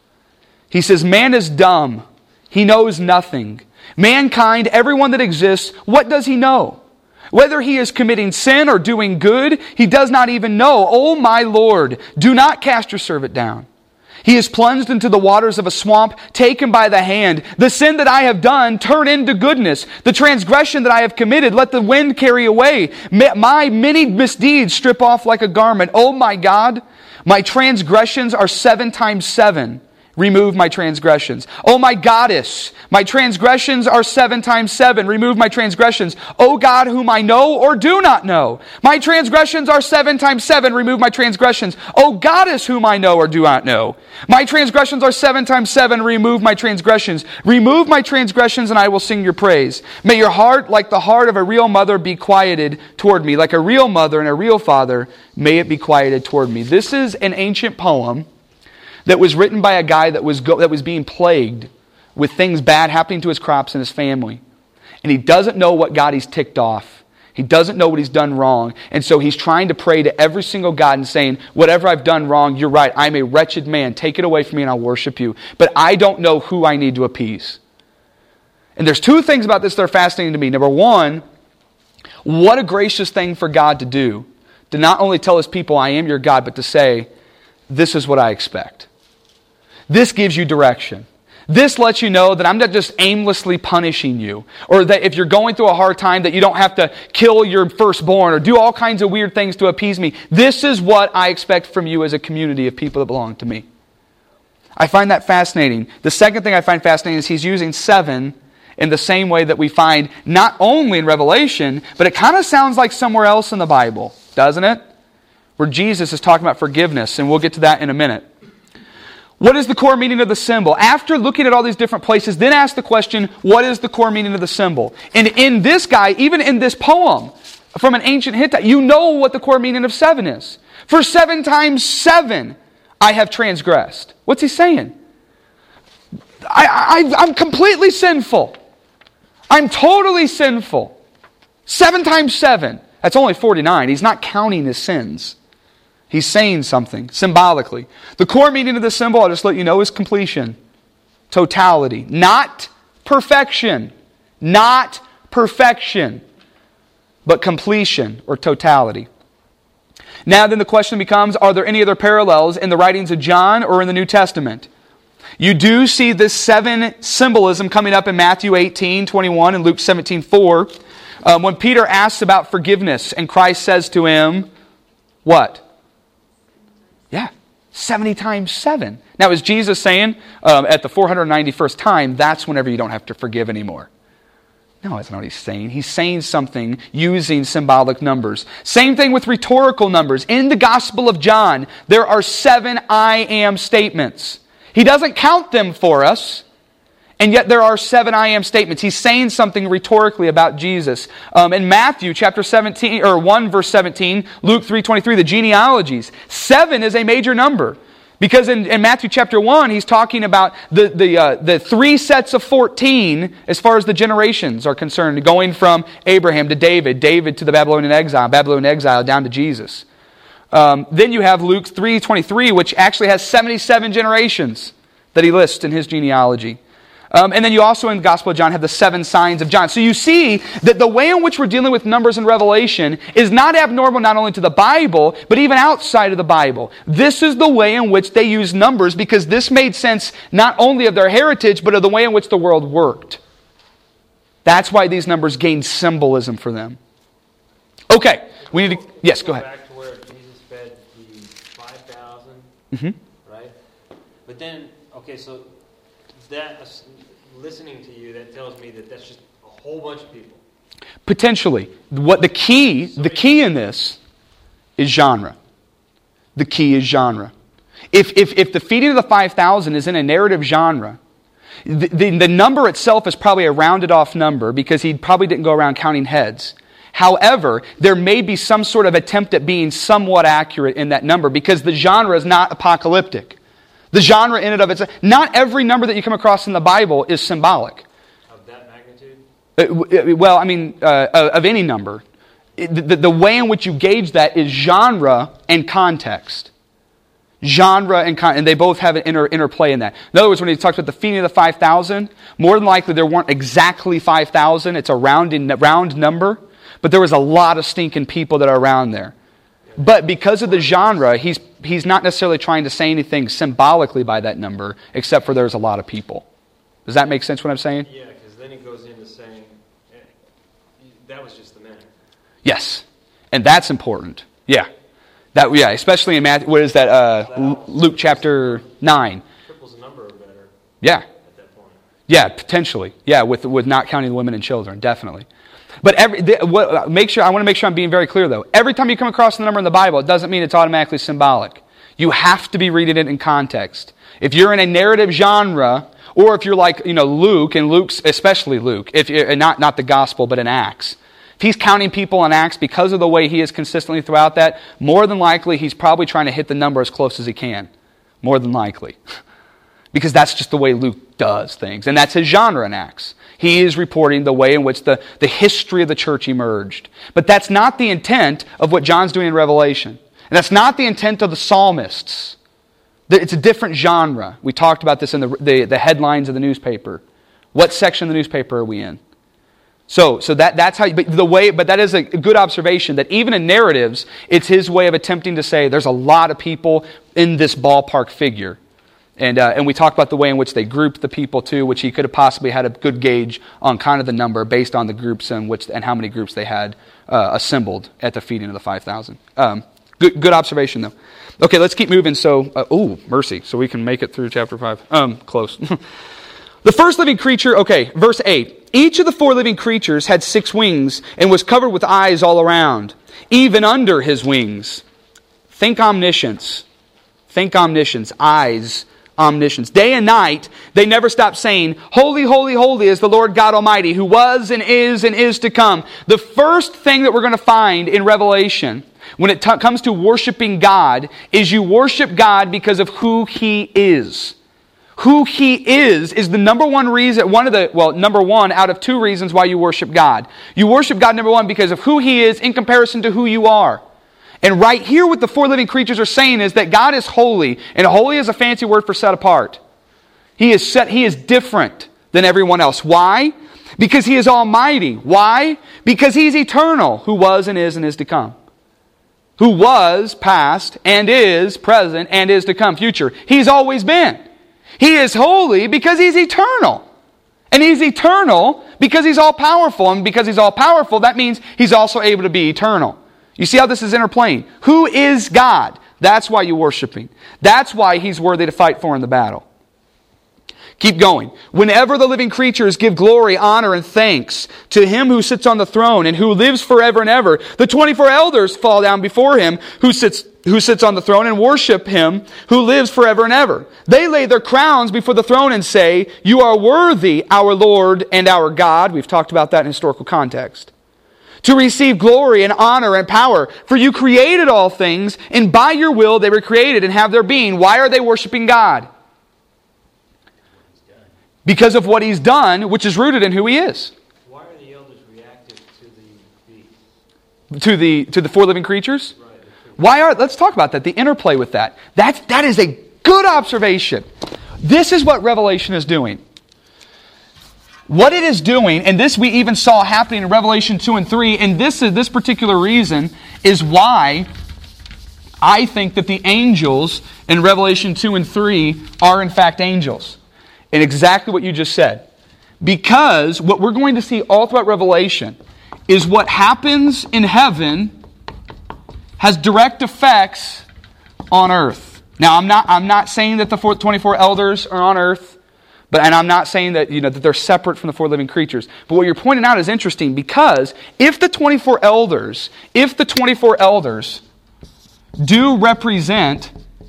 He says, man is dumb. He knows nothing. Mankind, everyone that exists, what does he know? Whether he is committing sin or doing good, he does not even know. Oh my Lord, do not cast your servant down. He is plunged into the waters of a swamp, taken by the hand. The sin that I have done, turn into goodness. The transgression that I have committed, let the wind carry away. My many misdeeds strip off like a garment. Oh my God, my transgressions are seven times seven. Remove my transgressions. Oh my goddess, my transgressions are seven times seven. Remove my transgressions. Oh God, whom I know or do not know. My transgressions are seven times seven. Remove my transgressions. Oh goddess, whom I know or do not know. My transgressions are seven times seven. Remove my transgressions. Remove my transgressions and I will sing your praise. May your heart, like the heart of a real mother, be quieted toward me. Like a real mother and a real father, may it be quieted toward me. This is an ancient poem that was written by a guy that was go, that was being plagued with things bad happening to his crops and his family. And he doesn't know what God he's ticked off. He doesn't know what he's done wrong. And so he's trying to pray to every single god and saying, whatever I've done wrong, you're right. I'm a wretched man. Take it away from me and I'll worship you. But I don't know who I need to appease. And there's two things about this that are fascinating to me. Number one, what a gracious thing for God to do. To not only tell his people, I am your God, but to say, this is what I expect. This gives you direction. This lets you know that I'm not just aimlessly punishing you, or that if you're going through a hard time that you don't have to kill your firstborn or do all kinds of weird things to appease me. This is what I expect from you as a community of people that belong to me. I find that fascinating. The second thing I find fascinating is he's using seven in the same way that we find not only in Revelation, but it kind of sounds like somewhere else in the Bible, doesn't it? Where Jesus is talking about forgiveness, and we'll get to that in a minute. What is the core meaning of the symbol? After looking at all these different places, then ask the question, what is the core meaning of the symbol? And in this guy, even in this poem from an ancient Hittite, you know what the core meaning of seven is. For seven times seven, I have transgressed. What's he saying? I, I, I'm completely sinful. I'm totally sinful. Seven times seven. That's only forty-nine. He's not counting his sins. He's saying something symbolically. The core meaning of the symbol, I'll just let you know, is completion. Totality. Not perfection. Not perfection. But completion or totality. Now then the question becomes, are there any other parallels in the writings of John or in the New Testament? You do see this seven symbolism coming up in Matthew eighteen twenty-one and Luke seventeen four. Um, when Peter asks about forgiveness and Christ says to him, what? Yeah, seventy times seven. Now is Jesus saying um, at the four hundred ninety-first time, that's whenever you don't have to forgive anymore? No, that's not what he's saying. He's saying something using symbolic numbers. Same thing with rhetorical numbers. In the Gospel of John, there are seven I am statements. He doesn't count them for us, and yet there are seven I am statements. He's saying something rhetorically about Jesus. Um, in Matthew chapter seventeen, or one verse seventeen, Luke three twenty-three, the genealogies. Seven is a major number. Because in, in Matthew chapter one, he's talking about the, the, uh, the three sets of fourteen as far as the generations are concerned, going from Abraham to David, David to the Babylonian exile, Babylonian exile down to Jesus. Um, then you have Luke three twenty-three, which actually has seventy-seven generations that he lists in his genealogy. Um, and then you also in the Gospel of John have the seven signs of John. So you see that the way in which we're dealing with numbers in Revelation is not abnormal not only to the Bible, but even outside of the Bible. This is the way in which they use numbers because this made sense not only of their heritage, but of the way in which the world worked. That's why these numbers gain symbolism for them. Okay, we need to... Yes, go ahead. Back to where Jesus fed the five thousand, Mm-hmm. right? But then, okay, so that, listening to you, that tells me that that's just a whole bunch of people. Potentially. What the key, the key in this is genre. The key is genre. If, if, if the feeding of the five thousand is in a narrative genre, the, the, the number itself is probably a rounded off number because he probably didn't go around counting heads. However, there may be some sort of attempt at being somewhat accurate in that number because the genre is not apocalyptic. The genre in and of itself, not every number that you come across in the Bible is symbolic. Of that magnitude? Uh, well, I mean, uh, of any number. The, the, the way in which you gauge that is genre and context. Genre and con- and they both have an inter- interplay in that. In other words, when he talks about the feeding of the five thousand, more than likely there weren't exactly five thousand. It's a round, in, round number. But there was a lot of stinking people that are around there. But because of the genre, he's he's not necessarily trying to say anything symbolically by that number, except for there's a lot of people. Does that make sense what I'm saying? Yeah, because then he goes into saying, eh, that was just the men. Yes. And that's important. Yeah. That yeah, especially in Matthew, what is that, uh, Luke chapter nine. Triples the number or better. Yeah. At that point. Yeah, potentially. Yeah, with with not counting the women and children, definitely. But every the, what, make sure I want to make sure I'm being very clear though. Every time you come across the number in the Bible, it doesn't mean it's automatically symbolic. You have to be reading it in context. If you're in a narrative genre, or if you're like you know Luke, and Luke's especially Luke, if you're, not not the Gospel but in Acts, if he's counting people in Acts because of the way he is consistently throughout that, more than likely he's probably trying to hit the number as close as he can. More than likely. Because that's just the way Luke does things. And that's his genre in Acts. He is reporting the way in which the, the history of the church emerged. But that's not the intent of what John's doing in Revelation. And that's not the intent of the psalmists. It's a different genre. We talked about this in the, the, the headlines of the newspaper. What section of the newspaper are we in? So, so that, that's how, but the way, but that is a good observation that even in narratives, it's his way of attempting to say there's a lot of people in this ballpark figure. And uh, and we talked about the way in which they grouped the people too, which he could have possibly had a good gauge on kind of the number based on the groups and which and how many groups they had uh, assembled at the feeding of the five thousand. Um, good good observation though. Okay, let's keep moving. So, uh, oh mercy, so we can make it through chapter five. Um, close. The first living creature. Okay, verse eight. Each of the four living creatures had six wings and was covered with eyes all around, even under his wings. Think omniscience. Think omniscience. Eyes. Omniscience. Day and night, they never stop saying, "Holy, holy, holy is the Lord God Almighty, who was and is and is to come." The first thing that we're going to find in Revelation, when it t- comes to worshiping God, is you worship God because of who He is. Who He is is the number one reason, one of the, well, number one out of two reasons why you worship God. You worship God, number one, because of who He is in comparison to who you are. And right here what the four living creatures are saying is that God is holy. And holy is a fancy word for set apart. He is set, He is different than everyone else. Why? Because He is almighty. Why? Because He's eternal, who was and is and is to come. Who was past and is present and is to come future. He's always been. He is holy because He's eternal. And He's eternal because He's all powerful. And because He's all powerful, that means He's also able to be eternal. You see how this is interplaying? Who is God? That's why you worship Him. That's why He's worthy to fight for in the battle. Keep going. Whenever the living creatures give glory, honor, and thanks to Him who sits on the throne and who lives forever and ever, the twenty-four elders fall down before Him who sits who sits on the throne and worship Him who lives forever and ever. They lay their crowns before the throne and say, "You are worthy, our Lord and our God." We've talked about that in historical context. To receive glory and honor and power. For you created all things, and by your will they were created and have their being. Why are they worshiping God? Because of what He's done, which is rooted in who He is. Why are the elders reactive to the beast? To the to the four living creatures? Right. Why are let's talk about that, the interplay with that. That's that is a good observation. This is what Revelation is doing. What it is doing, and this we even saw happening in Revelation two and three, and this is this particular reason is why I think that the angels in Revelation two and three are in fact angels. And exactly what you just said. Because what we're going to see all throughout Revelation is what happens in heaven has direct effects on earth. Now, I'm not I'm not saying that the twenty-four elders are on earth. But, and I'm not saying that, you know, that they're separate from the four living creatures. But what you're pointing out is interesting because if the twenty-four elders, if the twenty-four elders do represent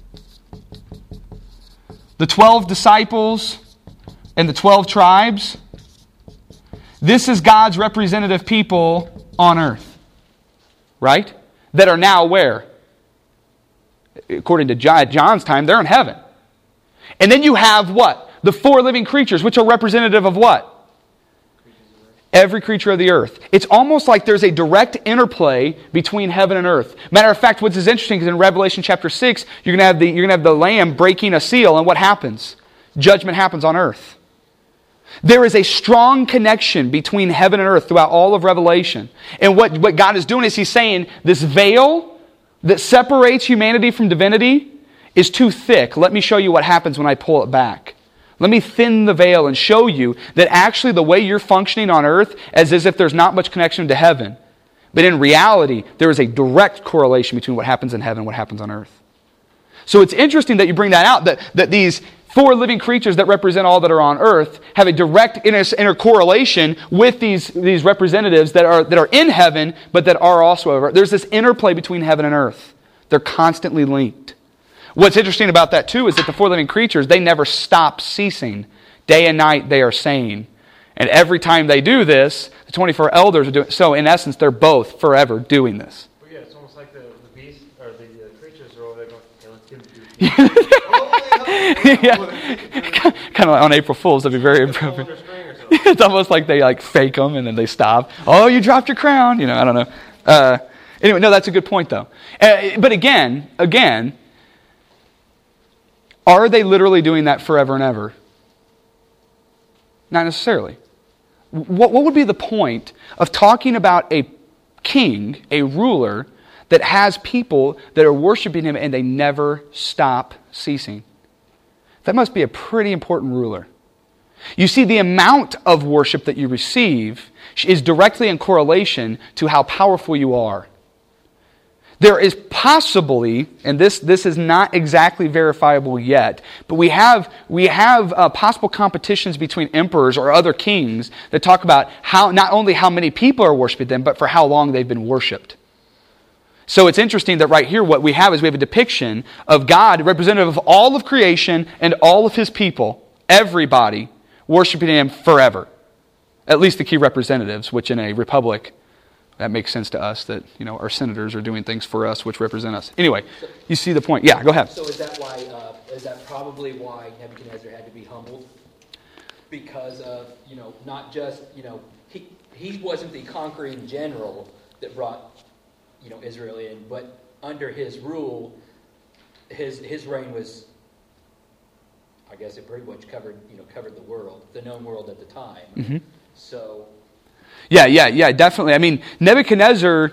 the twelve disciples and the twelve tribes, this is God's representative people on earth. Right? That are now where? According to John's time, they're in heaven. And then you have what? The four living creatures, which are representative of what? Every creature of the earth. It's almost like there's a direct interplay between heaven and earth. Matter of fact, what's interesting is in Revelation chapter six, you're going to have the you're going to have the Lamb breaking a seal, and what happens? Judgment happens on earth. There is a strong connection between heaven and earth throughout all of Revelation. And what, what God is doing is He's saying, this veil that separates humanity from divinity is too thick. Let me show you what happens when I pull it back. Let me thin the veil and show you that actually the way you're functioning on earth is as if there's not much connection to heaven. But in reality, there is a direct correlation between what happens in heaven and what happens on earth. So it's interesting that you bring that out, that, that these four living creatures that represent all that are on earth have a direct inter- intercorrelation with these, these representatives that are, that are in heaven, but that are also over. There's this interplay between heaven and earth. They're constantly linked. What's interesting about that too is that the four living creatures, they never stop ceasing. Day and night they are saying. And every time they do this, the twenty-four elders are doing so. In essence, they're both forever doing this. Well, yeah, it's almost like the, the beast or the uh, creatures are over there going, "Okay, let's give it to you." Yeah. Kind of like on April Fools, that'd be very appropriate. It's almost like they like fake them and then they stop. Oh, you dropped your crown. You know, I don't know. Uh, anyway, no, that's a good point though. Uh, but again, again, are they literally doing that forever and ever? Not necessarily. What, what would be the point of talking about a king, a ruler, that has people that are worshiping him and they never stop ceasing? That must be a pretty important ruler. You see, the amount of worship that you receive is directly in correlation to how powerful you are. There is possibly, and this, this is not exactly verifiable yet, but we have, we have uh, possible competitions between emperors or other kings that talk about how not only how many people are worshiping them, but for how long they've been worshipped. So it's interesting that right here what we have is we have a depiction of God, representative of all of creation and all of His people, everybody, worshiping Him forever. At least the key representatives, which in a republic, that makes sense to us that, you know, our senators are doing things for us which represent us. Anyway, you see the point. Yeah, go ahead. So is that why, uh, is that probably why Nebuchadnezzar had to be humbled? Because of, you know, not just, you know, he, he wasn't the conquering general that brought, you know, Israel in, but under his rule, his his reign was, I guess it pretty much covered, you know, covered the world, the known world at the time. Mm-hmm. So, yeah, yeah, yeah, definitely. I mean, Nebuchadnezzar,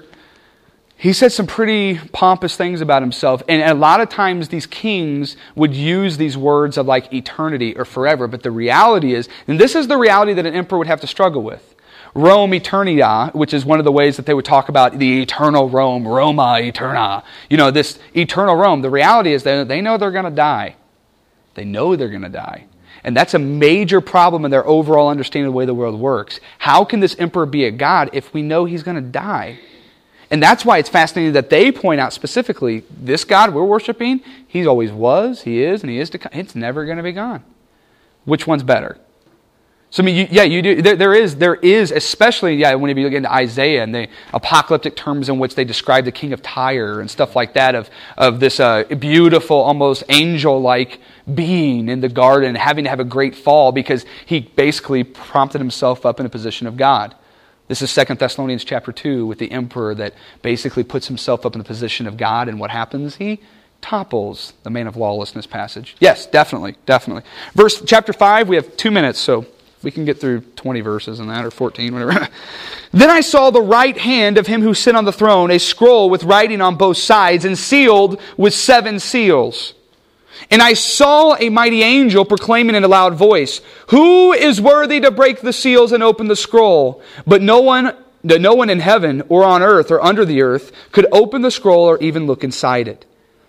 he said some pretty pompous things about himself, and a lot of times these kings would use these words of like eternity or forever, but the reality is, and this is the reality that an emperor would have to struggle with. Rome Eternia, which is one of the ways that they would talk about the eternal Rome, Roma Eterna. You know, this eternal Rome. The reality is that they know they're going to die. They know they're going to die. And that's a major problem in their overall understanding of the way the world works. How can this emperor be a god if we know he's going to die? And that's why it's fascinating that they point out specifically, this God we're worshiping, he always was, he is, and he is to come. It's never going to be gone. Which one's better? So I mean, you, yeah, you do. There, there is, there is, especially yeah, when you look into Isaiah and the apocalyptic terms in which they describe the king of Tyre and stuff like that, of of this uh, beautiful, almost angel-like being in the garden, having to have a great fall because he basically prompted himself up in a position of God. This is Second Thessalonians chapter two with the emperor that basically puts himself up in the position of God, and what happens? He topples the man of lawlessness passage. Yes, definitely, definitely. Verse chapter five. We have two minutes, so we can get through twenty verses in that, or fourteen, whatever. Then I saw the right hand of him who sat on the throne, a scroll with writing on both sides, and sealed with seven seals. And I saw a mighty angel proclaiming in a loud voice, "Who is worthy to break the seals and open the scroll?" But no one, no one in heaven or on earth or under the earth could open the scroll or even look inside it.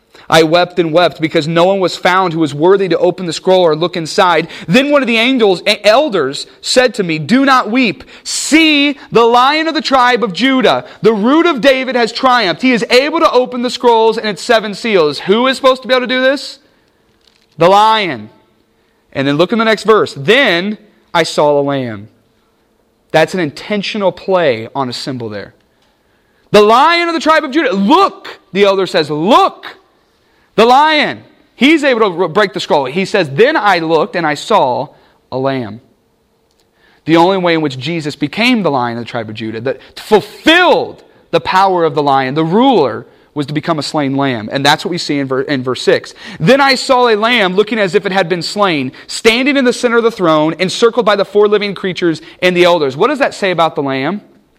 I wept and wept because no one was found who was worthy to open the scroll or look inside. Then one of the angels, elders said to me, "Do not weep. See, the Lion of the tribe of Judah, the Root of David, has triumphed. He is able to open the scrolls and its seven seals." Who is supposed to be able to do this? The Lion. And then look in the next verse. Then I saw a lamb. That's an intentional play on a symbol there. The Lion of the tribe of Judah. Look, the elder says, look. The Lion, he's able to break the scroll. He says, then I looked and I saw a lamb. The only way in which Jesus became the Lion of the tribe of Judah, that fulfilled the power of the Lion, the ruler, was to become a slain lamb. And that's what we see in, ver- in verse six. Then I saw a lamb looking as if it had been slain, standing in the center of the throne, encircled by the four living creatures and the elders. What does that say about the lamb?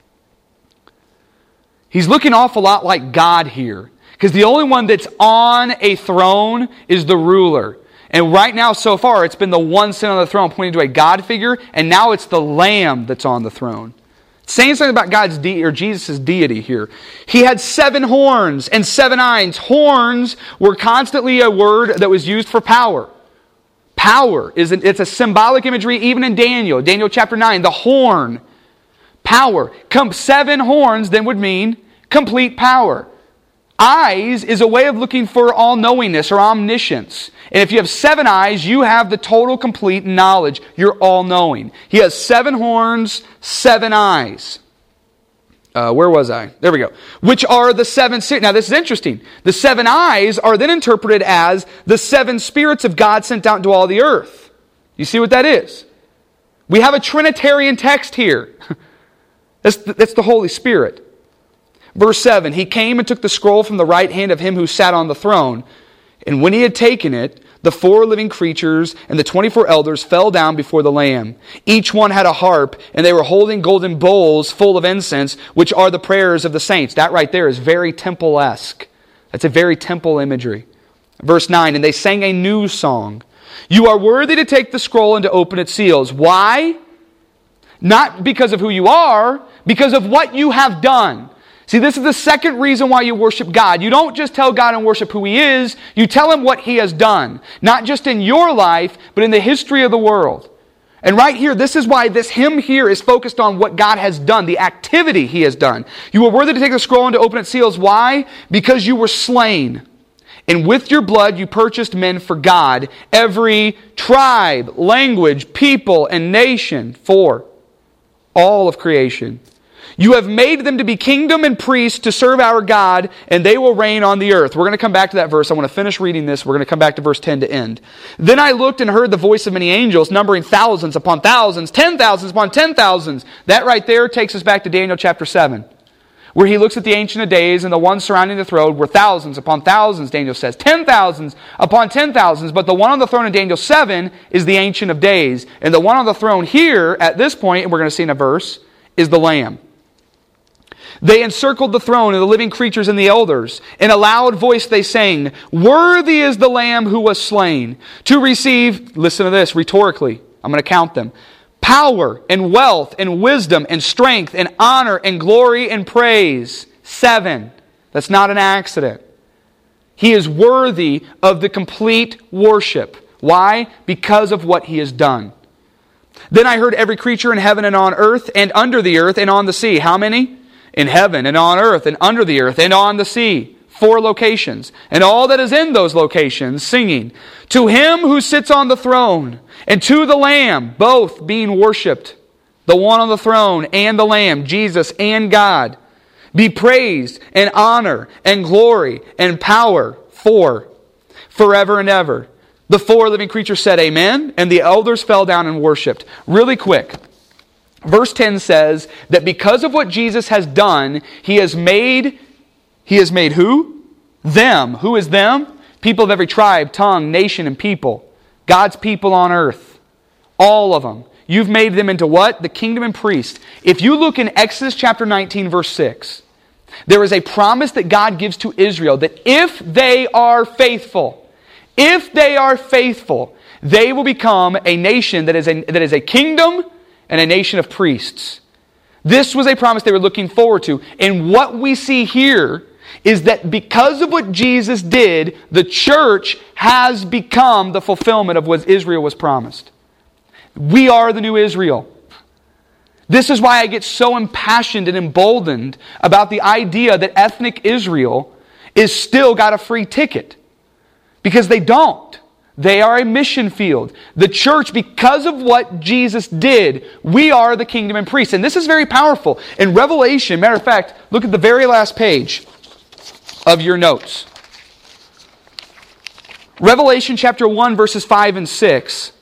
He's looking an awful lot like God here. Because the only one that's on a throne is the ruler. And right now, so far, it's been the one sitting on the throne pointing to a God figure, and now it's the Lamb that's on the throne. It's saying something about God's de- or Jesus' deity here. He had seven horns and seven eyes. Horns were constantly a word that was used for power. Power is an, it's a symbolic imagery even in Daniel. Daniel chapter nine, the horn. Power. Come, seven horns then would mean complete power. Eyes is a way of looking for all-knowingness or omniscience. And if you have seven eyes, you have the total, complete knowledge. You're all-knowing. He has seven horns, seven eyes. Uh, where was I? There we go. Which are the seven... Now, this is interesting. The seven eyes are then interpreted as the seven spirits of God sent out into all the earth. You see what that is? We have a Trinitarian text here. That's the, that's the Holy Spirit. Verse seven, he came and took the scroll from the right hand of him who sat on the throne. And when he had taken it, the four living creatures and the twenty-four elders fell down before the Lamb. Each one had a harp, and they were holding golden bowls full of incense, which are the prayers of the saints. That right there is very temple-esque. That's a very temple imagery. Verse nine, and they sang a new song. You are worthy to take the scroll and to open its seals. Why? Not because of who you are, because of what you have done. See, this is the second reason why you worship God. You don't just tell God and worship who He is, you tell Him what He has done. Not just in your life, but in the history of the world. And right here, this is why this hymn here is focused on what God has done, the activity He has done. You were worthy to take the scroll and to open its seals. Why? Because you were slain. And with your blood you purchased men for God, every tribe, language, people, and nation, for all of creation. You have made them to be kingdom and priests to serve our God, and they will reign on the earth. We're going to come back to that verse. I want to finish reading this. We're going to come back to verse ten to end. Then I looked and heard the voice of many angels, numbering thousands upon thousands, ten thousands upon ten thousands. That right there takes us back to Daniel chapter seven, where he looks at the Ancient of Days, and the ones surrounding the throne were thousands upon thousands, Daniel says. Ten thousands upon ten thousands. But the one on the throne in Daniel seven is the Ancient of Days. And the one on the throne here, at this point, and we're going to see in a verse, is the Lamb. They encircled the throne and the living creatures and the elders. In a loud voice they sang, "Worthy is the Lamb who was slain to receive," listen to this rhetorically, I'm going to count them, "power and wealth and wisdom and strength and honor and glory and praise." Seven. That's not an accident. He is worthy of the complete worship. Why? Because of what He has done. Then I heard every creature in heaven and on earth and under the earth and on the sea. How many? In heaven and on earth and under the earth and on the sea. Four locations. And all that is in those locations singing, "To Him who sits on the throne and to the Lamb," both being worshipped, the one on the throne and the Lamb, Jesus and God, "be praised and honor and glory and power for forever and ever." The four living creatures said amen, and the elders fell down and worshipped. Really quick. Verse ten says that because of what Jesus has done, He has made, He has made who? Them. Who is them? People of every tribe, tongue, nation, and people. God's people on earth. All of them. You've made them into what? The kingdom and priest. If you look in Exodus chapter nineteen, verse six, there is a promise that God gives to Israel that if they are faithful, if they are faithful, they will become a nation that is a, that is a kingdom and a nation of priests. This was a promise they were looking forward to. And what we see here is that because of what Jesus did, the church has become the fulfillment of what Israel was promised. We are the new Israel. This is why I get so impassioned and emboldened about the idea that ethnic Israel is still got a free ticket. Because they don't. They are a mission field. The church, because of what Jesus did, we are the kingdom and priests. And this is very powerful. In Revelation, matter of fact, look at the very last page of your notes. Revelation chapter one, verses five and six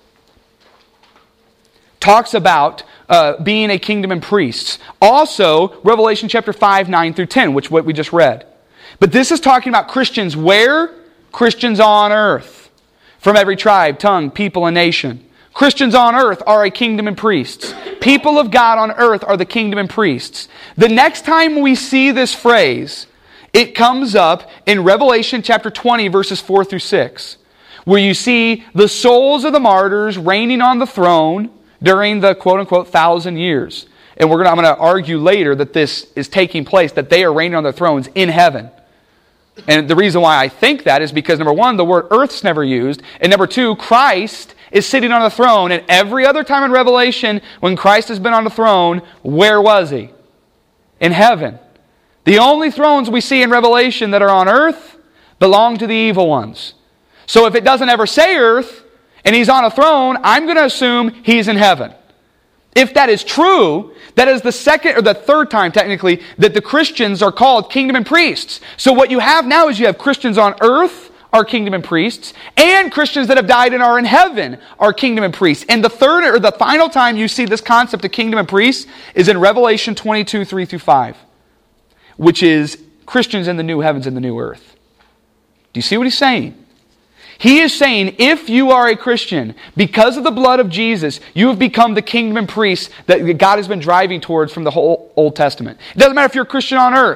talks about uh, being a kingdom and priests. Also, Revelation chapter five, nine through ten, which what we just read. But this is talking about Christians where? Christians on earth. From every tribe, tongue, people, and nation. Christians on earth are a kingdom and priests. People of God on earth are the kingdom and priests. The next time we see this phrase, it comes up in Revelation chapter twenty, verses four through six, where you see the souls of the martyrs reigning on the throne during the quote-unquote thousand years. And we're gonna, I'm going to argue later that this is taking place, that they are reigning on their thrones in heaven. And the reason why I think that is because, number one, the word earth's never used. And number two, Christ is sitting on the throne. And every other time in Revelation, when Christ has been on the throne, where was He? In heaven. The only thrones we see in Revelation that are on earth belong to the evil ones. So if it doesn't ever say earth, and He's on a throne, I'm going to assume He's in heaven. If that is true, that is the second or the third time technically that the Christians are called kingdom and priests. So what you have now is you have Christians on earth are kingdom and priests, and Christians that have died and are in heaven are kingdom and priests. And the third or the final time you see this concept of kingdom and priests is in Revelation twenty-two, three through five, which is Christians in the new heavens and the new earth. Do you see what he's saying? He is saying, if you are a Christian, because of the blood of Jesus, you have become the kingdom and priests that God has been driving towards from the whole Old Testament. It doesn't matter if you're a Christian on earth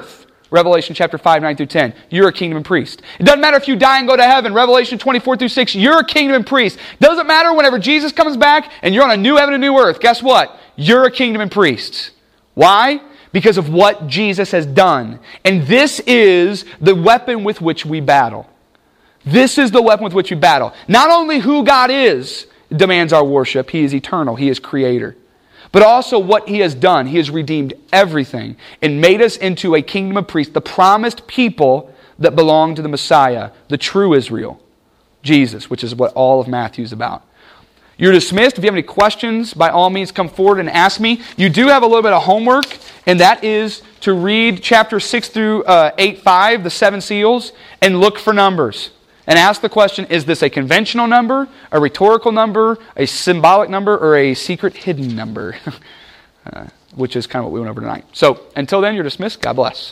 Revelation chapter five, nine through ten. You're a kingdom and priest. It doesn't matter if you die and go to heaven. Revelation twenty-four through six. You're a kingdom and priest. Doesn't matter whenever Jesus comes back and you're on a new heaven and new earth. Guess what? You're a kingdom and priest. Why? Because of what Jesus has done. And this is the weapon with which we battle. This is the weapon with which we battle. Not only who God is demands our worship. He is eternal. He is creator. But also what He has done. He has redeemed everything and made us into a kingdom of priests, the promised people that belong to the Messiah, the true Israel, Jesus, which is what all of Matthew is about. You're dismissed. If you have any questions, by all means come forward and ask me. You do have a little bit of homework, and that is to read chapter six through uh, eight, five, the seven seals, and look for numbers. And ask the question, is this a conventional number, a rhetorical number, a symbolic number, or a secret hidden number? uh, which is kind of what we went over tonight. So, until then, you're dismissed. God bless.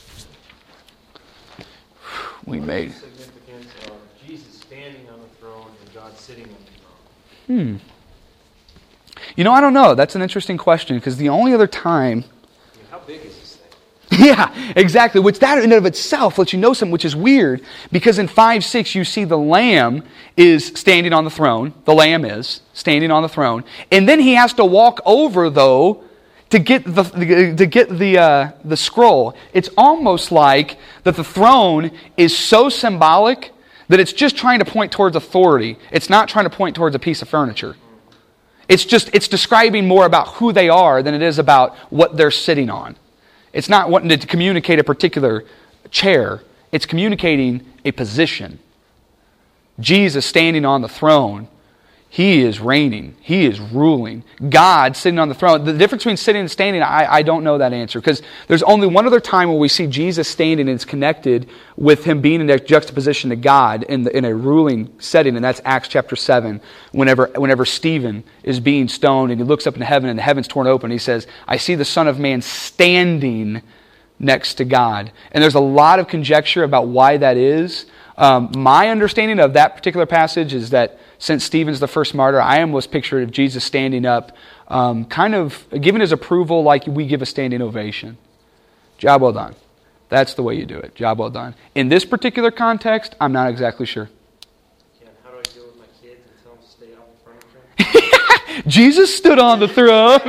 We made... What's the significance of Jesus standing on the throne and God sitting on the throne? Hmm. You know, I don't know. That's an interesting question, because the only other time... I mean, how big is this thing? Yeah, exactly. Which that in and of itself lets you know something, which is weird, because in five six you see the Lamb is standing on the throne. The Lamb is standing on the throne, and then He has to walk over though to get the to get the uh, the scroll. It's almost like that the throne is so symbolic that it's just trying to point towards authority. It's not trying to point towards a piece of furniture. It's just it's describing more about who they are than it is about what they're sitting on. It's not wanting to communicate a particular chair. It's communicating a position. Jesus standing on the throne. He is reigning. He is ruling. God sitting on the throne. The difference between sitting and standing, I, I don't know that answer. Because there's only one other time where we see Jesus standing and it's connected with Him being in a juxtaposition to God in, the, in a ruling setting. And that's Acts chapter seven. Whenever, whenever Stephen is being stoned and he looks up into heaven and the heaven's torn open. He says, I see the Son of Man standing next to God. And there's a lot of conjecture about why that is. Um, my understanding of that particular passage is that since Stephen's the first martyr, I almost pictured of Jesus standing up, um, kind of giving His approval like we give a standing ovation. Job well done. That's the way you do it. Job well done. In this particular context, I'm not exactly sure. Yeah, how do I deal with my kids and tell them to stay off the furniture? Jesus stood on the throne.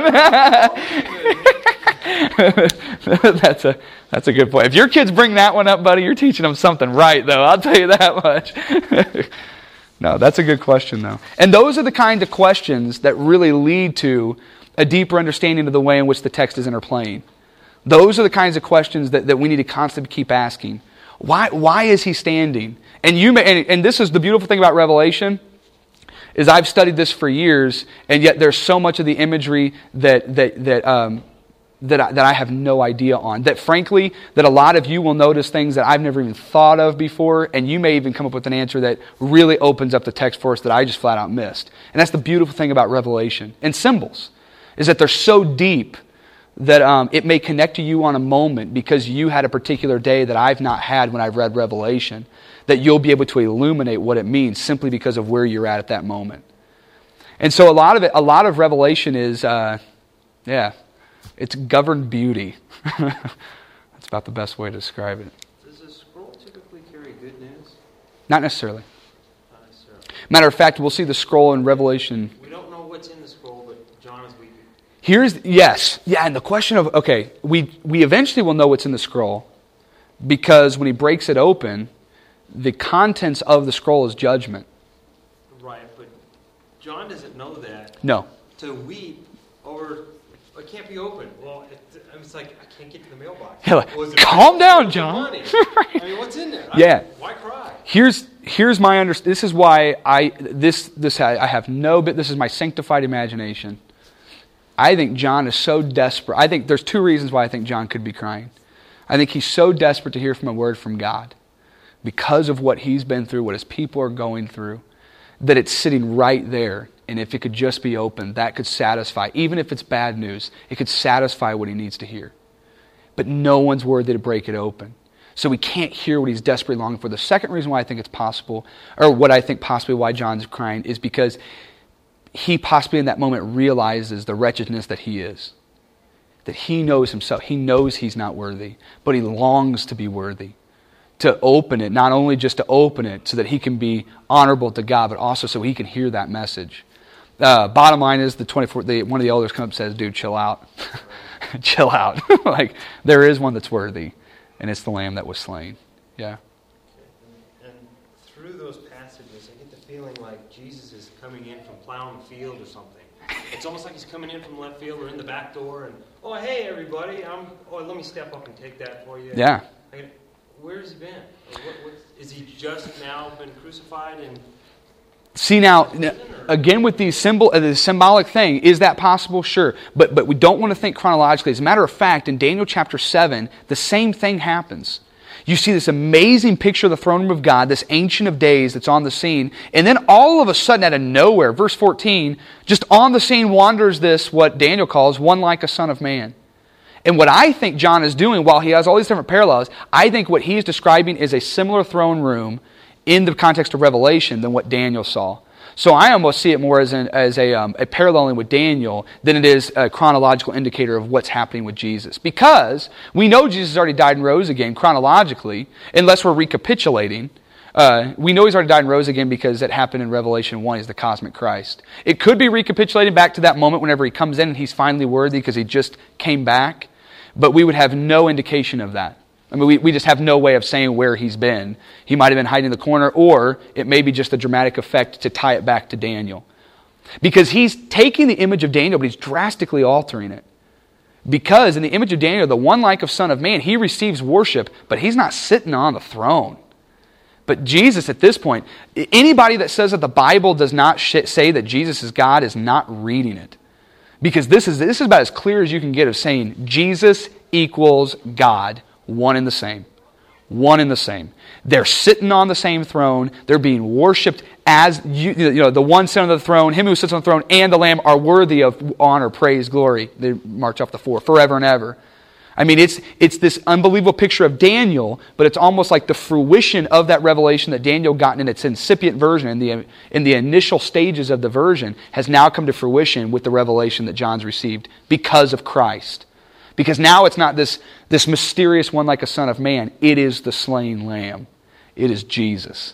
that's a that's a good point. If your kids bring that one up, buddy, you're teaching them something right, though. I'll tell you that much. No, that's a good question, though. And those are the kind of questions that really lead to a deeper understanding of the way in which the text is interplaying. Those are the kinds of questions that, that we need to constantly keep asking. Why why is He standing? And you may, and, and this is the beautiful thing about Revelation, is I've studied this for years, and yet there's so much of the imagery that that that um, that I, that I have no idea on. That frankly, that a lot of you will notice things that I've never even thought of before, and you may even come up with an answer that really opens up the text for us that I just flat out missed. And that's the beautiful thing about Revelation and symbols, is that they're so deep that um, it may connect to you on a moment because you had a particular day that I've not had when I've read Revelation, that you'll be able to illuminate what it means simply because of where you're at at that moment. And so a lot of it, a lot of Revelation is, uh, yeah, it's governed beauty. That's about the best way to describe it. Does the scroll typically carry good news? Not necessarily. Not necessarily. Matter of fact, we'll see the scroll in Revelation. We don't know what's in the scroll, but John is weeping. Here's, yes. Yeah, and the question of, okay, we, we eventually will know what's in the scroll because when he breaks it open, the contents of the scroll is judgment. Right, but John doesn't know that. No. To weep over, it can't be open. Well, it, it's like, I can't get to the mailbox. Yeah, like, Was it calm money? down, Was it John. money? I mean, what's in there? I Yeah. mean, why cry? Here's here's my under. This is why I this this I have no bit. This is my sanctified imagination. I think John is so desperate. I think there's two reasons why I think John could be crying. I think he's so desperate to hear from a word from God because of what he's been through, what his people are going through, that it's sitting right there. And if it could just be opened, that could satisfy. Even if it's bad news, it could satisfy what he needs to hear. But no one's worthy to break it open. So we can't hear what he's desperately longing for. The second reason why I think it's possible, or what I think possibly why John's crying, is because he possibly in that moment realizes the wretchedness that he is. that he knows himself. He knows he's not worthy, but he longs to be worthy. To open it, not only just to open it so that he can be honorable to God, but also so he can hear that message. Uh, bottom line is, the twenty-fourth, the, one of the elders comes up and says, dude, chill out. Chill out. Like, there is one that's worthy, and it's the Lamb that was slain. Yeah. And through those passages, I get the feeling like Jesus is coming in from plowing the field or something. It's almost like he's coming in from left field or in the back door, and, oh, hey, everybody, I'm, oh, let me step up and take that for you. Yeah. I, where's he been? Like, what, what, is he just now been crucified and... See now, again with the symbol, uh, the symbolic thing, is that possible? Sure. But but we don't want to think chronologically. As a matter of fact, in Daniel chapter seven, the same thing happens. You see this amazing picture of the throne room of God, this Ancient of Days that's on the scene, and then all of a sudden, out of nowhere, verse fourteen, just on the scene wanders this, what Daniel calls, one like a son of man. And what I think John is doing, while he has all these different parallels, I think what he is describing is a similar throne room in the context of Revelation than what Daniel saw. So I almost see it more as, an, as a, um, a paralleling with Daniel than it is a chronological indicator of what's happening with Jesus. Because we know Jesus already died and rose again chronologically, unless we're recapitulating. Uh, we know He's already died and rose again because it happened in Revelation one. He's the cosmic Christ. It could be recapitulating back to that moment whenever He comes in and He's finally worthy because He just came back. But we would have no indication of that. I mean, we, we just have no way of saying where He's been. He might have been hiding in the corner, or it may be just a dramatic effect to tie it back to Daniel. Because He's taking the image of Daniel, but He's drastically altering it. Because in the image of Daniel, the one like of Son of Man, He receives worship, but He's not sitting on the throne. But Jesus, at this point, anybody that says that the Bible does not sh- say that Jesus is God is not reading it. Because this is, this is about as clear as you can get of saying Jesus equals God. One and the same. One and the same. They're sitting on the same throne. They're being worshipped as, you, you know, the one sitting on the throne, Him who sits on the throne, and the Lamb are worthy of honor, praise, glory. They march off the four, forever and ever. I mean, it's it's this unbelievable picture of Daniel, but it's almost like the fruition of that revelation that Daniel got in its incipient version, in the, in the initial stages of the version, has now come to fruition with the revelation that John's received because of Christ. Because now it's not this, this mysterious one like a son of man. It is the slain Lamb. It is Jesus.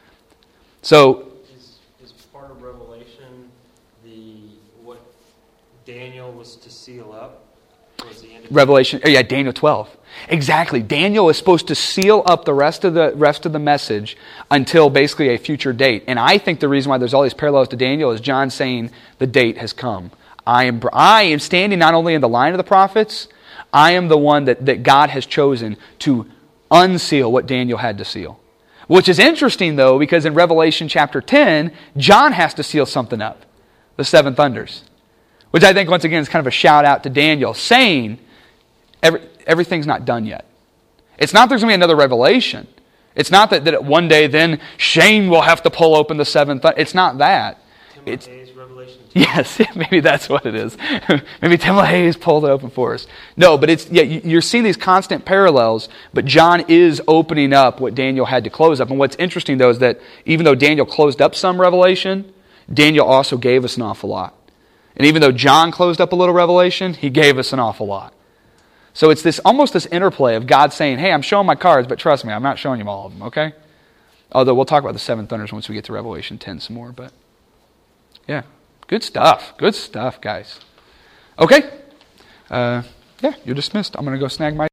So, is, is part of Revelation the what Daniel was to seal up? Was the end of Revelation, oh yeah, Daniel twelve. Exactly. Daniel is supposed to seal up the rest of the rest of the message until basically a future date. And I think the reason why there's all these parallels to Daniel is John saying the date has come. I am I am standing not only in the line of the prophets, I am the one that, that God has chosen to unseal what Daniel had to seal. Which is interesting, though, because in Revelation chapter ten, John has to seal something up. The seven thunders. Which I think, once again, is kind of a shout out to Daniel, saying every, everything's not done yet. It's not there's going to be another revelation. It's not that, that one day then Shane will have to pull open the seven thunders. It's not that. Tim It's, LaHaye's Revelation two? Yes, maybe that's what it is. Maybe Tim LaHaye's pulled it open for us. No, but it's yeah, you're seeing these constant parallels, but John is opening up what Daniel had to close up. And what's interesting, though, is that even though Daniel closed up some revelation, Daniel also gave us an awful lot. And even though John closed up a little revelation, he gave us an awful lot. So it's this almost this interplay of God saying, hey, I'm showing my cards, but trust me, I'm not showing you all of them, okay? Although we'll talk about the seven thunders once we get to Revelation ten some more, but yeah. Good stuff. Good stuff, guys. Okay. Uh, yeah, you're dismissed. I'm going to go snag my